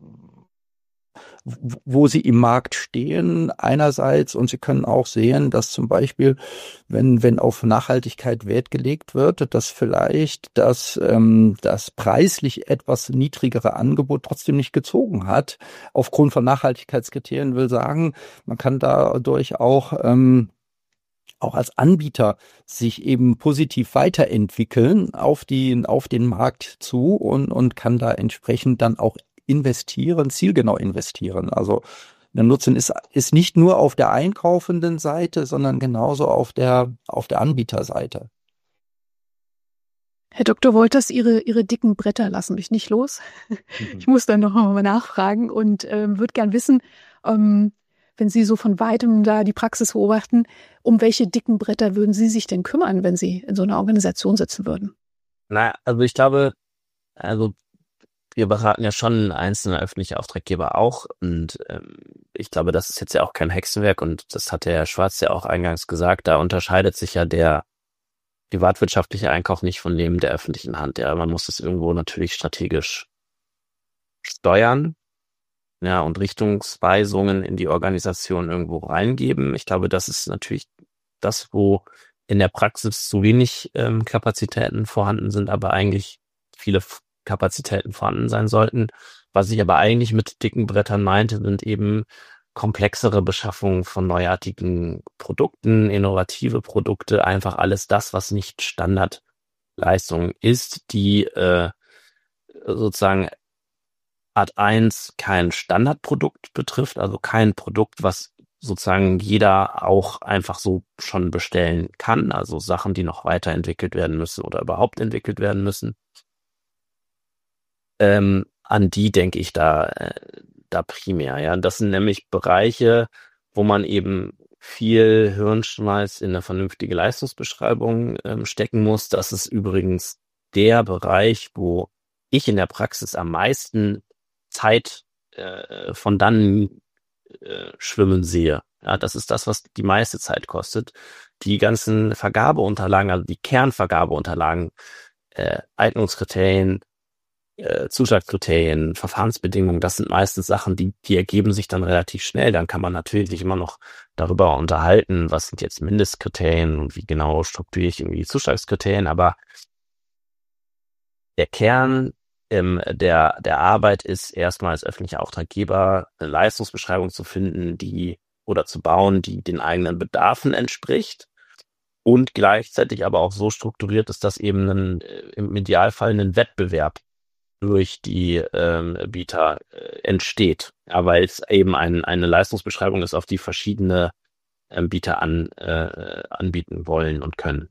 w- wo sie im Markt stehen einerseits, und sie können auch sehen, dass zum Beispiel, wenn wenn auf Nachhaltigkeit Wert gelegt wird, dass vielleicht das ähm, das preislich etwas niedrigere Angebot trotzdem nicht gezogen hat. Aufgrund von Nachhaltigkeitskriterien will sagen, man kann dadurch auch ähm, auch als Anbieter sich eben positiv weiterentwickeln auf die, auf den Markt zu, und, und kann da entsprechend dann auch investieren, zielgenau investieren. Also der Nutzen ist, ist nicht nur auf der einkaufenden Seite, sondern genauso auf der, auf der Anbieterseite. Herr Doktor Wolters, Ihre, Ihre dicken Bretter lassen mich nicht los. Ich muss dann noch mal nachfragen und ähm, würde gern wissen, ähm, wenn Sie so von weitem da die Praxis beobachten, um welche dicken Bretter würden Sie sich denn kümmern, wenn Sie in so einer Organisation sitzen würden? Na, also ich glaube, also wir beraten ja schon einzelne öffentliche Auftraggeber auch, und ähm, ich glaube, das ist jetzt ja auch kein Hexenwerk, und das hat der Herr Schwarz ja auch eingangs gesagt, da unterscheidet sich ja der privatwirtschaftliche Einkauf nicht von dem der öffentlichen Hand. Ja, man muss es irgendwo natürlich strategisch steuern, ja, und Richtungsweisungen in die Organisation irgendwo reingeben. Ich glaube, das ist natürlich das, wo in der Praxis zu wenig ähm, Kapazitäten vorhanden sind, aber eigentlich viele F- Kapazitäten vorhanden sein sollten. Was ich aber eigentlich mit dicken Brettern meinte, sind eben komplexere Beschaffungen von neuartigen Produkten, innovative Produkte, einfach alles das, was nicht Standardleistung ist, die äh, sozusagen Art eins kein Standardprodukt betrifft, also kein Produkt, was sozusagen jeder auch einfach so schon bestellen kann, also Sachen, die noch weiterentwickelt werden müssen oder überhaupt entwickelt werden müssen. ähm, an die denke ich da, äh, da primär. Ja, das sind nämlich Bereiche, wo man eben viel Hirnschmalz in eine vernünftige Leistungsbeschreibung ähm, stecken muss. Das ist übrigens der Bereich, wo ich in der Praxis am meisten Zeit äh, von dann äh, schwimmen sehe. Ja, das ist das, was die meiste Zeit kostet. Die ganzen Vergabeunterlagen, also die Kernvergabeunterlagen, äh, Eignungskriterien, äh, Zuschlagskriterien, Verfahrensbedingungen, das sind meistens Sachen, die, die ergeben sich dann relativ schnell. Dann kann man natürlich sich immer noch darüber unterhalten, was sind jetzt Mindestkriterien und wie genau strukturiere ich irgendwie Zuschlagskriterien, aber der Kern ähm, der, der Arbeit ist erstmal als öffentlicher Auftraggeber eine Leistungsbeschreibung zu finden, die oder zu bauen, die den eigenen Bedarfen entspricht und gleichzeitig aber auch so strukturiert ist, dass eben ein, im Idealfall ein Wettbewerb durch die ähm, Bieter äh, entsteht. Ja, weil es eben ein, eine Leistungsbeschreibung ist, auf die verschiedene ähm, Bieter an, äh, anbieten wollen und können.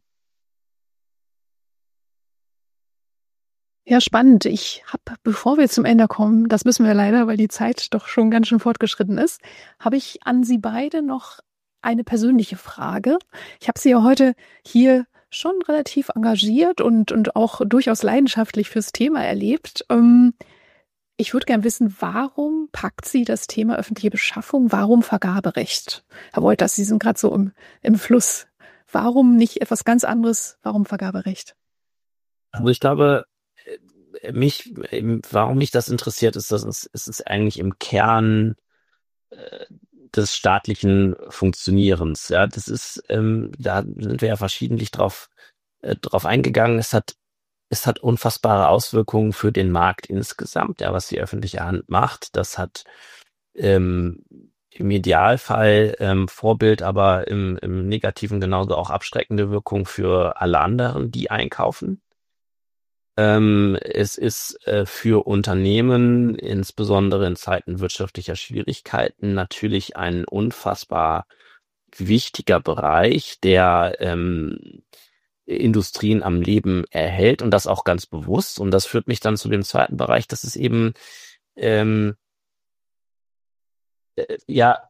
Ja, spannend. Ich habe, bevor wir zum Ende kommen, das müssen wir leider, weil die Zeit doch schon ganz schön fortgeschritten ist, habe ich an Sie beide noch eine persönliche Frage. Ich habe Sie ja heute hier schon relativ engagiert und, und auch durchaus leidenschaftlich fürs Thema erlebt. Ähm, ich würde gern wissen, warum packt Sie das Thema öffentliche Beschaffung? Warum Vergaberecht? Herr Wolters, Sie sind gerade so im, im Fluss. Warum nicht etwas ganz anderes? Warum Vergaberecht? Also ich glaube, mich, warum mich das interessiert, ist, dass es, es ist eigentlich im Kern äh, des staatlichen Funktionierens. Ja, das ist, ähm, da sind wir ja verschiedentlich drauf, äh, drauf eingegangen. Es hat, es hat unfassbare Auswirkungen für den Markt insgesamt, ja, was die öffentliche Hand macht. Das hat ähm, im Idealfall ähm, Vorbild, aber im, im Negativen genauso auch abschreckende Wirkung für alle anderen, die einkaufen. Ähm, es ist äh, für Unternehmen, insbesondere in Zeiten wirtschaftlicher Schwierigkeiten, natürlich ein unfassbar wichtiger Bereich, der ähm, Industrien am Leben erhält und das auch ganz bewusst. Und das führt mich dann zu dem zweiten Bereich, das ist eben ähm, äh, ja,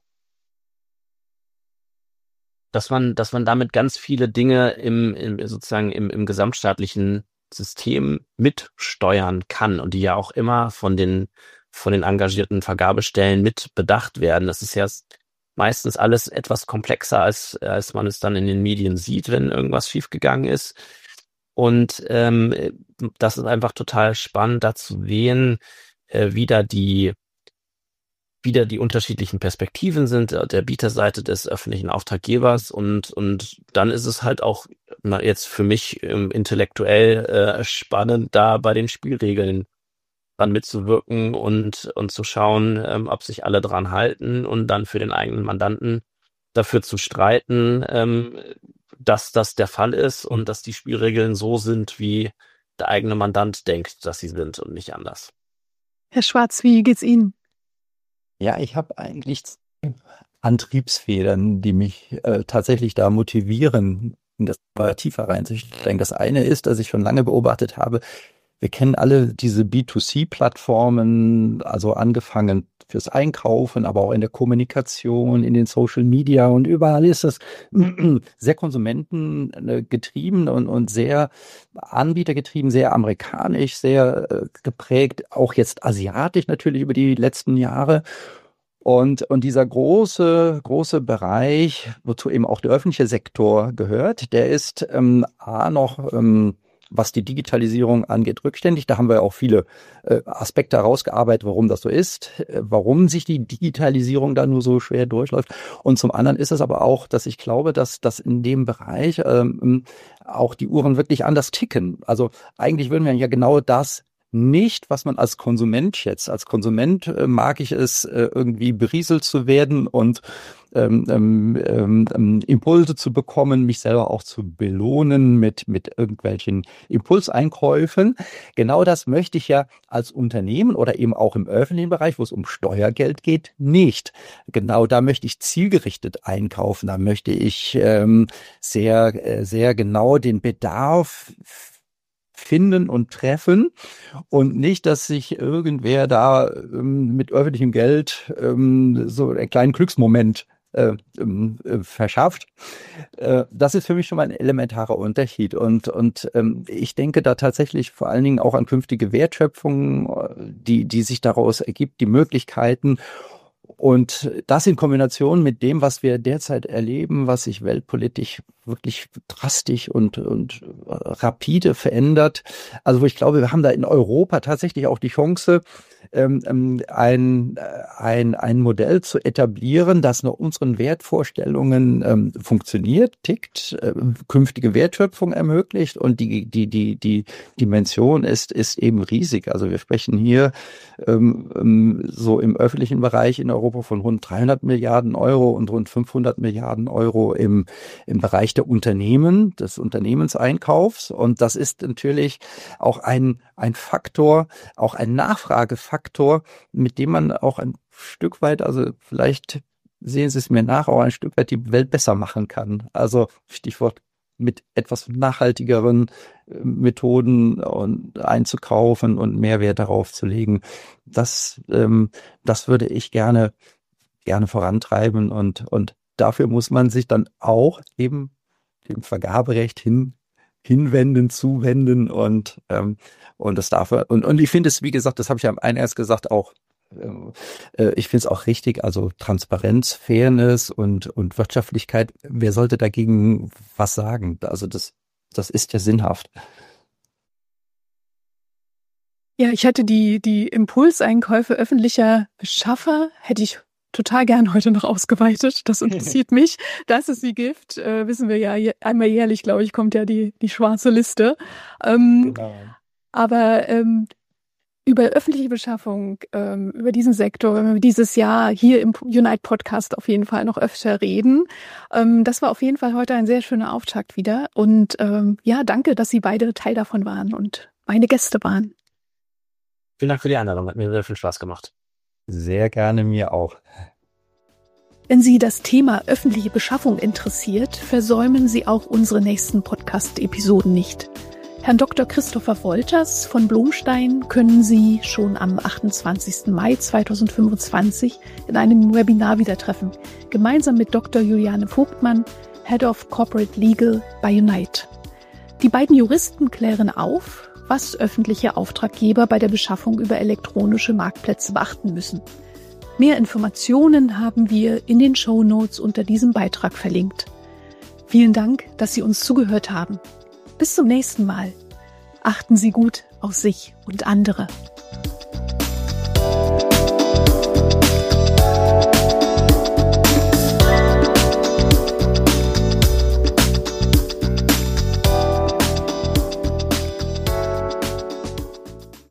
dass man, dass man damit ganz viele Dinge im, im sozusagen im, im gesamtstaatlichen System mitsteuern kann und die ja auch immer von den von den engagierten Vergabestellen mit bedacht werden. Das ist ja meistens alles etwas komplexer, als als man es dann in den Medien sieht, wenn irgendwas schiefgegangen ist. Und ähm, das ist einfach total spannend, da zu sehen, äh, wie da die wieder die unterschiedlichen Perspektiven sind, der Bieterseite des öffentlichen Auftraggebers und und dann ist es halt auch na, jetzt für mich ähm, intellektuell äh, spannend, da bei den Spielregeln dran mitzuwirken und und zu schauen, ähm, ob sich alle dran halten und dann für den eigenen Mandanten dafür zu streiten, ähm, dass das der Fall ist und dass die Spielregeln so sind, wie der eigene Mandant denkt, dass sie sind und nicht anders. Herr Schwarz, wie geht's Ihnen? Ja, ich habe eigentlich Antriebsfedern, die mich äh, tatsächlich da motivieren, in das mal tiefer reinzusteigen. Das eine ist, dass ich schon lange beobachtet habe, wir kennen alle diese B zwei C-Plattformen, also angefangen fürs Einkaufen, aber auch in der Kommunikation, in den Social Media und überall ist das sehr konsumentengetrieben und, und sehr anbietergetrieben, sehr amerikanisch, sehr äh, geprägt, auch jetzt asiatisch natürlich über die letzten Jahre. Und, und dieser große, große Bereich, wozu eben auch der öffentliche Sektor gehört, der ist ähm, A noch, ähm, was die Digitalisierung angeht, rückständig. Da haben wir auch viele äh, Aspekte herausgearbeitet, warum das so ist, äh, warum sich die Digitalisierung da nur so schwer durchläuft. Und zum anderen ist es aber auch, dass ich glaube, dass, dass in dem Bereich ähm, auch die Uhren wirklich anders ticken. Also eigentlich würden wir ja genau das nicht, was man als Konsument schätzt. Als Konsument äh, mag ich es, äh, irgendwie berieselt zu werden und ähm, ähm, ähm, Impulse zu bekommen, mich selber auch zu belohnen mit, mit irgendwelchen Impulseinkäufen. Genau das möchte ich ja als Unternehmen oder eben auch im öffentlichen Bereich, wo es um Steuergeld geht, nicht. Genau da möchte ich zielgerichtet einkaufen. Da möchte ich ähm, sehr, äh, sehr genau den Bedarf finden und treffen und nicht, dass sich irgendwer da ähm, mit öffentlichem Geld ähm, so einen kleinen Glücksmoment Äh, äh, verschafft. Äh, das ist für mich schon mal ein elementarer Unterschied. Und, und ähm, ich denke da tatsächlich vor allen Dingen auch an künftige Wertschöpfung, die, die sich daraus ergibt, die Möglichkeiten. Und das in Kombination mit dem, was wir derzeit erleben, was sich weltpolitisch wirklich drastisch und, und rapide verändert. Also wo ich glaube, wir haben da in Europa tatsächlich auch die Chance, ähm, ein, ein, ein Modell zu etablieren, das nach unseren Wertvorstellungen ähm, funktioniert, tickt, äh, künftige Wertschöpfung ermöglicht und die, die, die, die Dimension ist, ist eben riesig. Also wir sprechen hier ähm, so im öffentlichen Bereich in Europa von rund dreihundert Milliarden Euro und rund fünfhundert Milliarden Euro im, im Bereich der Unternehmen, des Unternehmenseinkaufs. Und das ist natürlich auch ein, ein Faktor, auch ein Nachfragefaktor, mit dem man auch ein Stück weit, also vielleicht sehen Sie es mir nach, auch ein Stück weit die Welt besser machen kann. Also Stichwort mit etwas nachhaltigeren Methoden und einzukaufen und Mehrwert darauf zu legen. Das, ähm, das würde ich gerne, gerne vorantreiben und, und dafür muss man sich dann auch eben dem Vergaberecht hin, hinwenden, zuwenden und, ähm, und das darf, und, und ich finde es, wie gesagt, das habe ich ja eingangs gesagt, auch, äh, ich finde es auch richtig, also Transparenz, Fairness und, und Wirtschaftlichkeit. Wer sollte dagegen was sagen? Also das, das ist ja sinnhaft. Ja, ich hätte die, die Impulseinkäufe öffentlicher Beschaffer, hätte ich total gern heute noch ausgeweitet. Das interessiert mich. Das ist wie Gift. Äh, wissen wir ja, einmal jährlich, glaube ich, kommt ja die, die schwarze Liste. Ähm, genau. Aber ähm, über öffentliche Beschaffung, ähm, über diesen Sektor, wenn wir dieses Jahr hier im Unite Podcast auf jeden Fall noch öfter reden. Ähm, das war auf jeden Fall heute ein sehr schöner Auftakt wieder. Und ähm, ja, danke, dass Sie beide Teil davon waren und meine Gäste waren. Vielen Dank für die Einladung. Hat mir sehr viel Spaß gemacht. Sehr gerne, mir auch. Wenn Sie das Thema öffentliche Beschaffung interessiert, versäumen Sie auch unsere nächsten Podcast-Episoden nicht. Herrn Doktor Christopher Wolters von Blomstein können Sie schon am achtundzwanzigsten Mai zweitausendfünfundzwanzig in einem Webinar wieder treffen, gemeinsam mit Doktor Juliane Vogtmann, Head of Corporate Legal bei Unite. Die beiden Juristen klären auf, was öffentliche Auftraggeber bei der Beschaffung über elektronische Marktplätze beachten müssen. Mehr Informationen haben wir in den Shownotes unter diesem Beitrag verlinkt. Vielen Dank, dass Sie uns zugehört haben. Bis zum nächsten Mal. Achten Sie gut auf sich und andere.